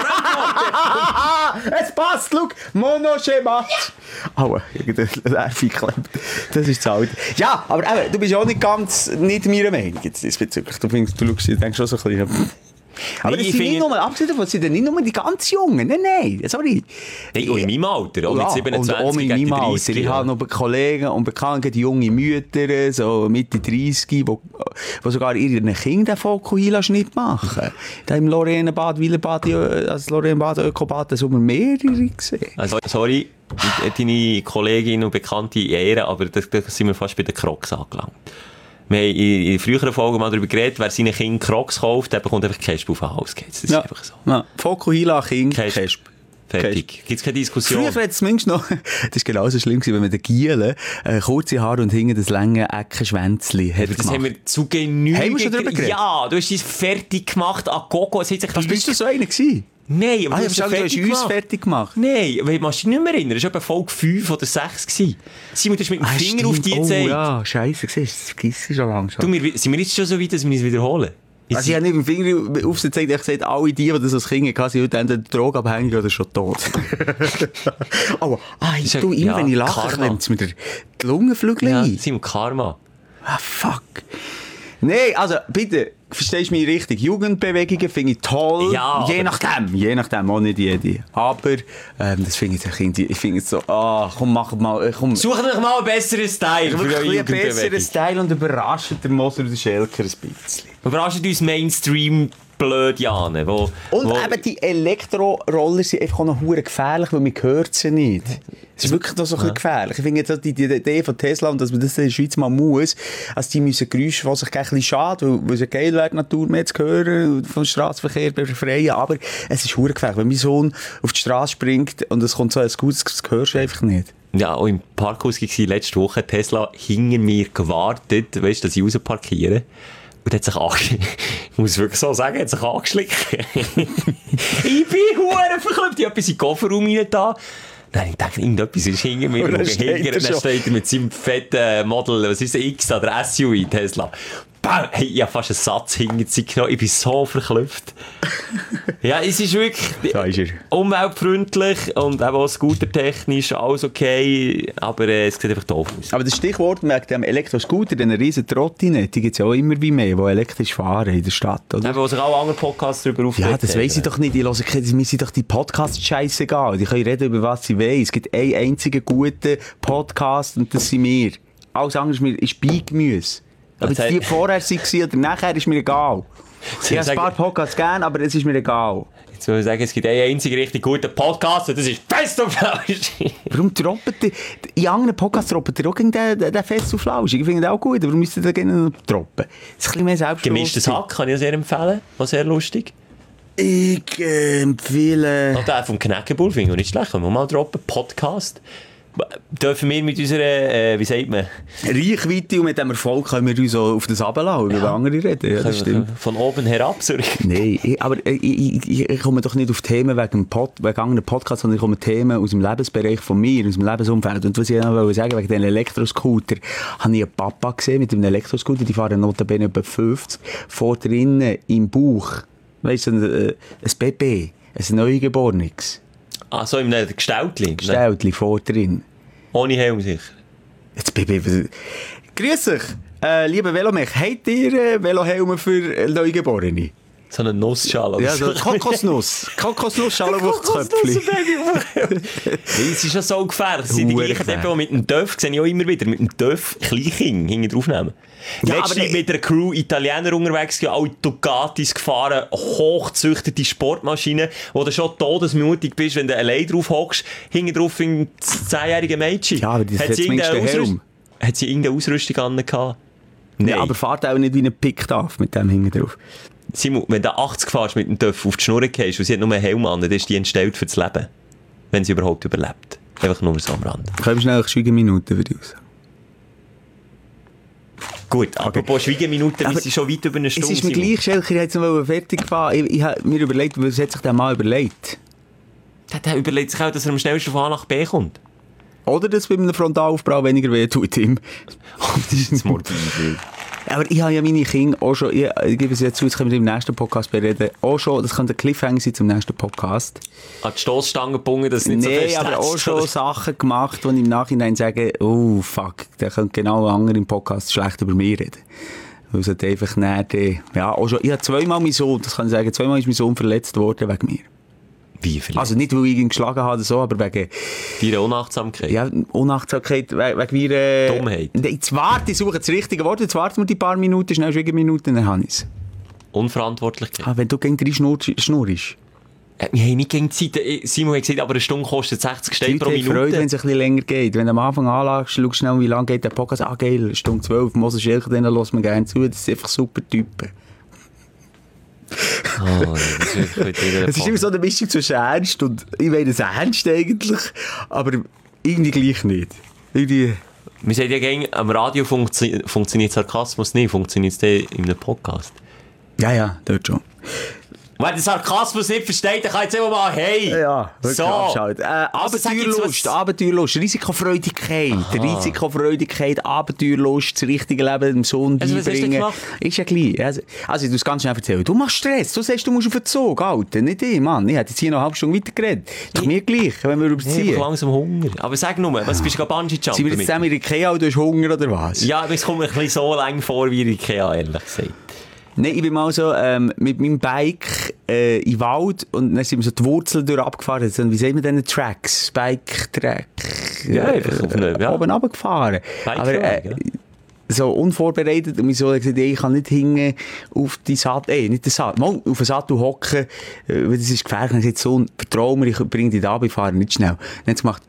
Es passt, schau, monoschematisch. Aua, irgendein Nerv geklemmt. Das ist das Alte. Ja, aber eben, du bist ja auch nicht meiner Meinung jetzt diesbezüglich. Du denkst schon so ein bisschen... Aber Nee, es ich sind nicht finde- nur, abgesehen davon, es sind nicht nur die ganz Jungen. Nein, sorry. Hey, auch in meinem Alter, auch mit Ja, 27, und auch in gegen die meinem 30. Alter. Ich habe noch Kollegen und Bekannte, die junge Mütter, so Mitte 30, die sogar ihren Kindern den Fokuhila-Schnitt machen. Da im Lorrainebad, Wielenbad, das Lorrainebad, Ökobad, das haben wir mehrere gesehen. Also, sorry, deine Kollegin und Bekannte ehren, aber da sind wir fast bei den Crocs angelangt. Wir haben in früheren Folgen mal darüber geredet, wer seinen Kindern Crocs kauft, der bekommt einfach Kesp auf den Hals. Das ist einfach so. Ja. Fokuhila, Kind, Kesp. Kesp. Fertig. Gibt es keine Diskussion? Früher hat es zumindest noch, das war genauso schlimm, wenn man den Gielen kurze Haare und hinten das lange Eckenschwänzli hat Das gemacht. haben wir zu Genüge... Haben wir schon drüber geredet? Ja, du hast es fertig gemacht an Gogo. Es hat sich Was bist du so einer gewesen? Nein, aber Ah, du du hast es hast fertig uns gemacht. fertig gemacht. Nein, weil du dich nicht mehr erinnern. Das war etwa Folge 5 oder 6 gewesen. Simon, du hast mit dem Finger auf die gezeigt. Oh ja, scheiße, siehst du, das vergisst du schon langsam. Du, sind wir jetzt schon so weit, dass wir es wiederholen? Also ich habe nicht mit dem Finger aufgezeigt, ich habe gesagt, alle die das als Kind hatten, sind heute entweder drogenabhängig oder schon tot. Aber, du, immer wenn ich lache, Karma. klemmt es mir die Lungenflügel Ja, ein. Simon, Karma. Ah, fuck. Nein, also bitte, verstehst du mich richtig? Jugendbewegungen finde ich toll. Ja, je nachdem, auch nicht jede. Aber das finde ich finde es so, komm, mach mal, komm. Sucht euch mal einen besseren Style für Wirklich eure ein besserer Jugendbewegung. Style und überrascht der Moser und der Schelker ein bisschen. Überrascht uns Mainstream-Blödianen, Und eben die Elektroroller sind einfach auch noch hure gefährlich, weil man hört sie nicht. Es ist wirklich so ein bisschen gefährlich. Ich finde jetzt die Idee von Tesla, und dass man das in der Schweiz mal muss, also die müssen Geräusche, die sich ein bisschen schaden, weil es geil wäre, die Natur mehr zu hören, vom Strassenverkehr befreien, aber es ist hure gefährlich. Wenn mein Sohn auf die Straße springt und es kommt so ein Gutes, das hörst du einfach nicht. Ja, auch im Parkhaus war letzte Woche Tesla hinter mir gewartet, weißt du, dass ich rausparkiere. Und hat sich ich muss wirklich so sagen, hat sich angeschlichen. Ich bin hure verkloppt. Ich habe etwas in den Kofferraum rein da. Nein, ich dachte, irgendetwas ist hinter mir. Und dann steht er mit seinem fetten Model, was ist der X oder SUV Tesla. Bam! Hey, ich habe fast einen Satz hinter sich genommen. Ich bin so verklopft. Ja, es ist wirklich umweltfreundlich und auch scootertechnisch alles okay, aber es sieht einfach doof aus. Aber das Stichwort mit dem Elektroscooter, den riesen Trottinett, die gibt es ja auch immer wie mehr, die elektrisch fahren in der Stadt, oder? Eben, wo sich auch andere Podcasts darüber aufregen. Ja, das weiss ich doch nicht. Mir sind doch die Podcasts scheissegal. Die können reden über was sie wollen. Es gibt einen einzigen guten Podcast und das sind wir. Alles andere ist Beigemüse. Ob jetzt die vorher waren oder nachher, ist mir egal. Ich habe ein paar Podcasts gern, aber es ist mir egal. Jetzt muss ich sagen, es gibt einen einzigen richtig guten Podcast und das ist Fest und Flauschig. Warum droppt ihr? In anderen Podcasts droppt ihr auch gegen den Fest und Flauschig. Ich finde das auch gut, aber warum müsst ihr da gerne noch droppen? Das ist ein bisschen mehr Selbstbewusstsein. Gemischtes Hack kann ich sehr empfehlen, war sehr lustig. Ich empfehle... Und der vom Knäckebull finde ich nicht schlecht, können wir mal droppen, Podcast. Dürfen wir mit unserer, wie sagt man? Reichweite und mit dem Erfolg können wir uns auch auf das runterlassen, über andere reden. Ja, das stimmt. Von oben herab, Nein, ich komme doch nicht auf Themen wegen anderen Podcasts, sondern ich komme Themen aus dem Lebensbereich von mir, aus dem Lebensumfeld. Und was ich noch wollte sagen, wegen den Elektroscooter, habe ich einen Papa gesehen mit einem Elektroscooter, die fahren notabene etwa 50, vor drinnen im Bauch, weißt du, ein Baby, ein Neugeborenes. Ah, so in einem Gestaltli? Gestaltli, vor drin. Ohne Helm sicher. Jetzt Baby. Grüß euch, lieber Velomech. Habt ihr Velohelme für Neugeborene? So eine Nussschale. Ja, so Kokosnussschale auf das Köpfchen. Es ist ja so gefährlich. Das sind die gleichen die mit dem Döff, sehe ich auch immer wieder, mit dem Döff Kleinkind hinten draufnehmen. Ja, letztens mit einer Crew Italiener unterwegs, ja, alle Ducatis gefahren, hochgezüchtete Sportmaschinen, wo du schon todesmutig bist, wenn du allein drauf hockst, hinten drauf ein 10-jähriger Mädchen. Ja, aber das hat zumindest den Helm. Hat sie irgendeine Ausrüstung an? Nein, ja, aber fahrt auch nicht wie ein Pick-Off mit dem hinten drauf. Simon, wenn du 80 fährst mit dem Döff auf die Schnur gehst und sie hat nur einen Helm an, dann ist die entstellt für das Leben. Wenn sie überhaupt überlebt. Einfach nur so am Rand. Können wir schnell Schweigeminuten für dich raus? Gut, apropos Schweigeminuten, wir sind schon weit über eine Stunde. Es ist mir gleich, Schelker, ich hätte es noch fertig gefahren. Ich habe mir überlegt, was hat sich der Mann überlegt? Der überlegt sich auch, dass er am schnellsten von A nach B kommt. Oder dass bei einem Frontalaufprall weniger weh tut ihm. Das ist das morbide. Aber ich habe ja meine Kinder auch schon, ich gebe es jetzt zu, das können wir im nächsten Podcast bereden, auch schon, das könnte ein Cliffhanger sein zum nächsten Podcast. An die Stossstange gebunden, dass es nicht so fest aber auch schon Sachen gemacht, wo ich im Nachhinein sage, oh fuck, der könnte genau andere im Podcast schlecht über mich reden. Weil es hat einfach nicht, ja, auch schon, ich habe zweimal mein Sohn, das kann ich sagen, zweimal ist mein Sohn verletzt worden wegen mir. Wie vielleicht? Also nicht, weil ich ihn geschlagen habe oder so, aber wegen... Deine Unachtsamkeit? Ja, Unachtsamkeit, wegen meiner... Dummheit? Jetzt warte, ich suche das richtige Wort, jetzt warten wir die paar Minuten, schnell Schweigeminuten, dann habe ich es. Unverantwortlichkeit? Ah, wenn du gegen drei schnurrst. Wir haben nicht gegen die Zeit, Simon hat gesagt, aber eine Stunde kostet 60 Steine pro Minute. Freude, wenn es ein bisschen länger geht. Wenn du am Anfang anlagst, schau schnell, wie lange geht der Podcast. Ah, geil, eine Stunde 12, Moses Schelker, denen hören wir gerne zu. Das sind einfach super Typen. Oh, das ist es ist immer so eine Mischung zwischen Ernst und, ich meine es ernst eigentlich, aber irgendwie gleich nicht. Irgendwie... Wir sagen ja gerne, am Radio funktioniert Sarkasmus nicht, funktioniert es in einem Podcast? Ja, dort schon. Wenn der Sarkasmus nicht versteht, dann kann jetzt immer mal, hey! Ja, wirklich so. abschalten. Abenteuerlust, Risikofreudigkeit, Abenteuerlust, das richtige Leben dem Sohn beibringen. Ist ja gleich. Also, du musst ganz schnell erzählen. Du machst Stress, du sagst, du musst auf den Zug, Alter, nicht ich, Mann. Ich hätte jetzt hier noch eine halbe Stunde weitergeredet. Ist doch mir gleich, wenn wir überziehen. Ich habe langsam Hunger. Aber sag nur, was bist du Bungee-Jumpen? Sind wir jetzt zusammen in Ikea und du hast Hunger, oder was? Ja, aber es kommt mir ein bisschen so lang vor wie in Ikea, ehrlich gesagt. Nein, ich bin mal so mit meinem Bike in den Wald und dann sind wir so die Wurzeln durch abgefahren. Wie sehen wir denn Tracks? Bike-Track? Ja, einfach auf eine, oben runtergefahren. Aber so unvorbereitet und so gesagt, ich kann nicht hingen auf die Sattel, nicht den Sattel, mal auf den Sattel hocken, weil das ist gefährlich. Und ich gesagt, so, vertrau mir, ich bringe dich da, wir fahren nicht schnell. Dann hat sie gemacht,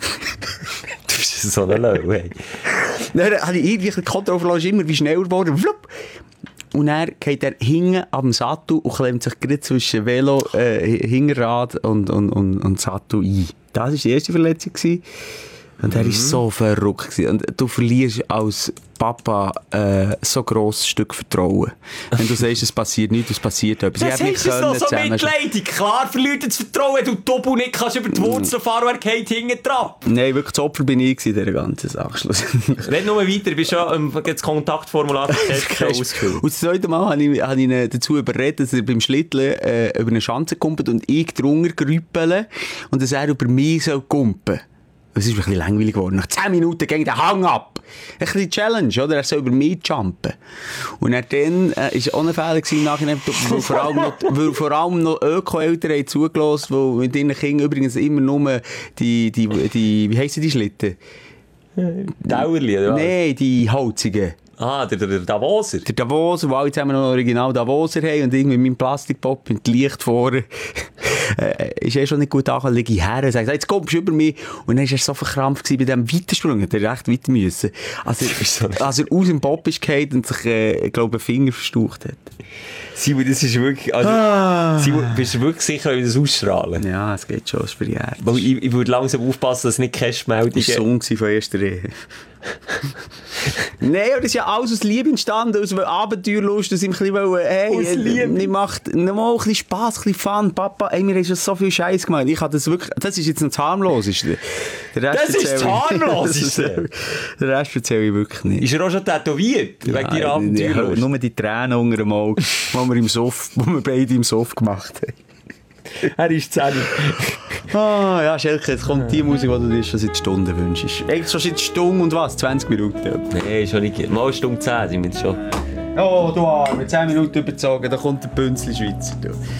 Du bist so eine Lau, hey. dann habe ich irgendwie die Kontrolle ist immer wie schneller geworden, flupp. Und dann geht er hinten am Sattel und klemmt sich gerade zwischen Velo, Hinterrad und Sattel ein. Das war die erste Verletzung gewesen. Und er war so verrückt gewesen. Und du verlierst als Papa so ein grosses Stück Vertrauen. Wenn du sagst, es passiert nichts, es passiert etwas. Das ist es noch so mitleidig. Klar verliert das Vertrauen, wenn du Tobu nicht kannst über die Wurzeln fahren, er geht hinten dran. Nein, wirklich das Opfer bin ich in dieser ganzen Sache. Red nur weiter, du bist schon das Kontaktformular ausgefüllt. Und das zweite Mal habe ich ihn dazu überredet, dass er beim Schlitteln über eine Schanze kumpelt und ich drunter grüppele und dass er über mich kumpen soll. Es ist ein bisschen langweilig geworden. Nach 10 Minuten ging der Hang ab. Ein bisschen Challenge, oder? Er soll über mich jumpen. Und dann ist auch ein Fehler gewesen im Nachhinein, weil vor allem noch Öko-Eltern haben zugelassen, die mit ihren Kindern übrigens immer nur die wie heissen die Schlitten? Dauerli, oder was? Nein, die Holzigen. Ah, der Davoser. Der Davoser, wo alle zusammen noch original Davoser haben und irgendwie mit meinem Plastikpop mit Licht vorne, ist schon nicht gut angekommen, liege ich her und sage, jetzt kommst du über mich. Und dann war er so verkrampft bei diesem Weitersprung, hat er recht weiter müssen. Als er aus dem Pop ist gefallen und sich, glaube ich, einen Finger verstaucht hat. Simon, das ist wirklich, Simon, bist du wirklich sicher, wie wir das ausstrahlen? Ja, es geht schon, es ist verjährt. Ich würde langsam aufpassen, dass es nicht Cash-Meldungen... Das war Song von erster Ehe. Nein, das ist ja alles aus Liebe entstanden, aus Abenteuerlust, dass ich ein bisschen hey, macht mal ein bisschen Spass, ein bisschen Fun. Papa, ey, wir haben schon so viel Scheiß gemacht. Ich habe das wirklich, das ist jetzt noch das Harmloseste. Das ist das Harmloseste? Den Rest erzähle ich wirklich nicht. Ist er auch schon tätowiert? Wegen deiner Abenteuerlust? Nur die Tränen unter dem Auge, wo wir beide im Sof gemacht haben. Er ist 10. Ja, Schelke, jetzt kommt die Musik, die du dir schon seit Stunden wünschst. Eigentlich schon seit Stunden und was? 20 Minuten? Nein, schon nicht. Mal Stunde 10 sind wir schon. Oh, du Arme, 10 Minuten überzogen, da kommt der Bünzli-Schweizer.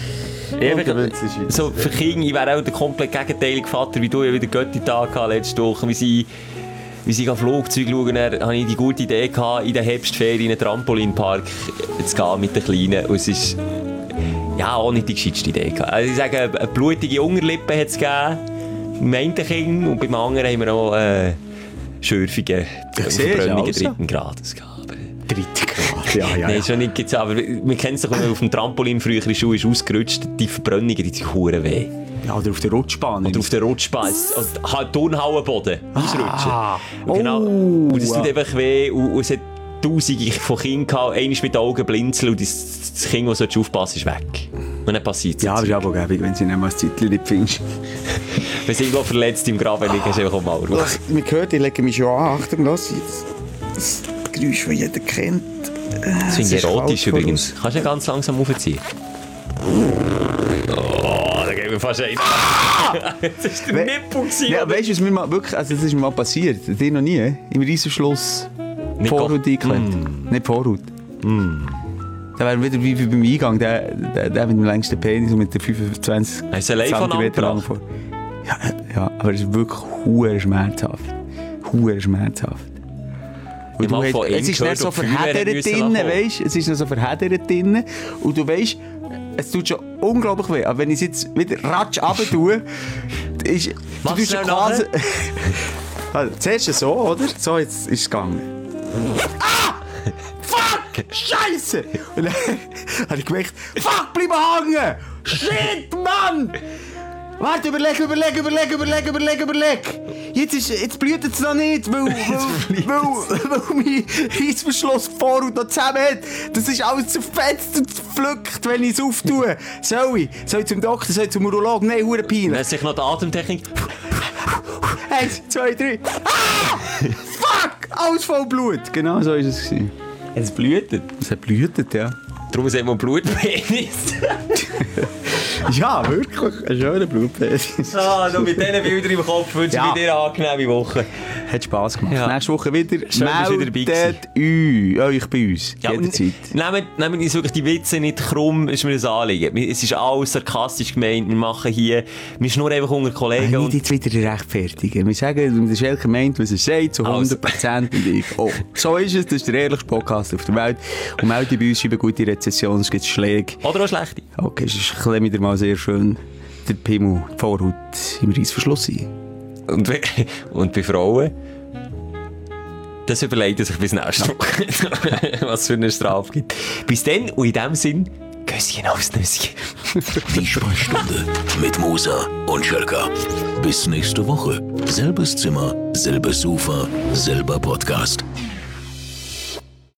So, für Kinder, ich wäre auch der komplett gegenteilige Vater, wie du ja wieder Götti-Tag hatte letzte Woche. Wie sie Flugzeuge schauen, dann hatte ich die gute Idee gehabt, in der Herbstferien in einen Trampolinpark zu gehen mit den Kleinen. Und es ist... Ja, auch nicht die gescheitste Idee gehabt. Also ich sage, eine blutige Unterlippe hat es gegeben, im einen Kind, und beim anderen haben wir auch schürfige Verbrennungen 3. Grades gehabt. 3. Grad, ja. Nein, schon nicht, aber man kennt es doch, wenn man auf dem Trampolin früher in der Schule ist ausgerutscht, die Verbrennungen, die tun verdammt weh. Ja, oder auf der Rutschbahn. Oder auf der Rutschbahn. Halt Turnhallenboden ausrutschen. Genau. Und das tut einfach weh und es hat Tausende von Kindern gehabt, einmal mit den Augen blinzeln und das Kind, das aufpassen soll, ist weg. Und dann passiert es. Ja, aber es ist aber gäbig, wenn sie nicht mal das Zeitchen nicht findest. Wenn sie irgendwo verletzt im Graben liegen, ist einfach mal raus. Man hört, ich lege mich schon an. Achtung, lass das Geräusch, das jeder kennt. Das finde ich erotisch übrigens. Kannst du ganz langsam aufziehen? Oh, da gehen wir fast ein. Das ist der Nippel gewesen. Ja, weißt du, was mir mal wirklich, also das ist mir mal passiert, dir noch nie, im Reissenschluss Vorhaut eingeklemmt. Nicht Vorhaut. Da wäre wieder wie beim Eingang, der mit dem längsten Penis und mit der 25 cm lang vor. Ja, aber es ist wirklich verdammt schmerzhaft. Verdammt schmerzhaft. Und du hast, es ist nicht so verheddert drinnen, weißt du? Es ist noch so verheddert drinnen. Und du weißt, es tut schon unglaublich weh. Aber wenn ich es jetzt wieder ratsch runter tue, ist du tust quasi... Also, zuerst so, oder? So, jetzt ist es gegangen. Ah! Fuck! Scheiße! Und dann habe ich gemerkt, fuck, bleib hängen! Shit, Mann! Warte, überleg! Jetzt blüht es noch nicht, weil mein Reissverschluss Vorhaut noch zusammen hat. Das ist alles zerfetzt und zerpflückt, wenn ich es auftue. Soll ich zum Doktor, soll ich zum Urologen? Nein, hure peinlich. Lässt sich noch die Atemtechnik... 1, 2, 3. Ah! Fuck! Alles voll Blut. Genau so war es. Es blühtet. Es hat blühtet, ja. Darum sagt man Blutpenis. Ja, wirklich. Ein schöner Blutpenis. Du mit diesen Bildern im Kopf wünsche ich dir eine angenehme Woche. Hat Spass gemacht. Ja. Nächste Woche wieder. Schön, dass ihr dabei gewesen. Euch bei uns. Ja, Jederzeit. Nehmt uns wirklich die Witze nicht krumm, ist mir ein Anliegen. Es ist alles sarkastisch gemeint. Wir machen hier, wir schnurren einfach unter Kollegen. Nicht jetzt wieder rechtfertigen. Wir sagen, der Schelker meint, was er sagt, zu 100%. Und ich, so ist es, das ist der ehrlichste Podcast auf der Welt. Und meldet bei uns über gute Rezessionen, es gibt Schläge. Oder auch schlechte. Okay, es ist wieder mal sehr schön, der Pimmel, die Vorhaut im Reissverschluss sein. Und bei Frauen? Das überlegt sich bis nächste Woche, was für eine Strafe gibt. Bis dann und in dem Sinn, Küsschen aufs Nüsschen. Die Sprechstunde mit Musa und Schelka. Bis nächste Woche. Selbes Zimmer, selbes Sofa, selber Podcast.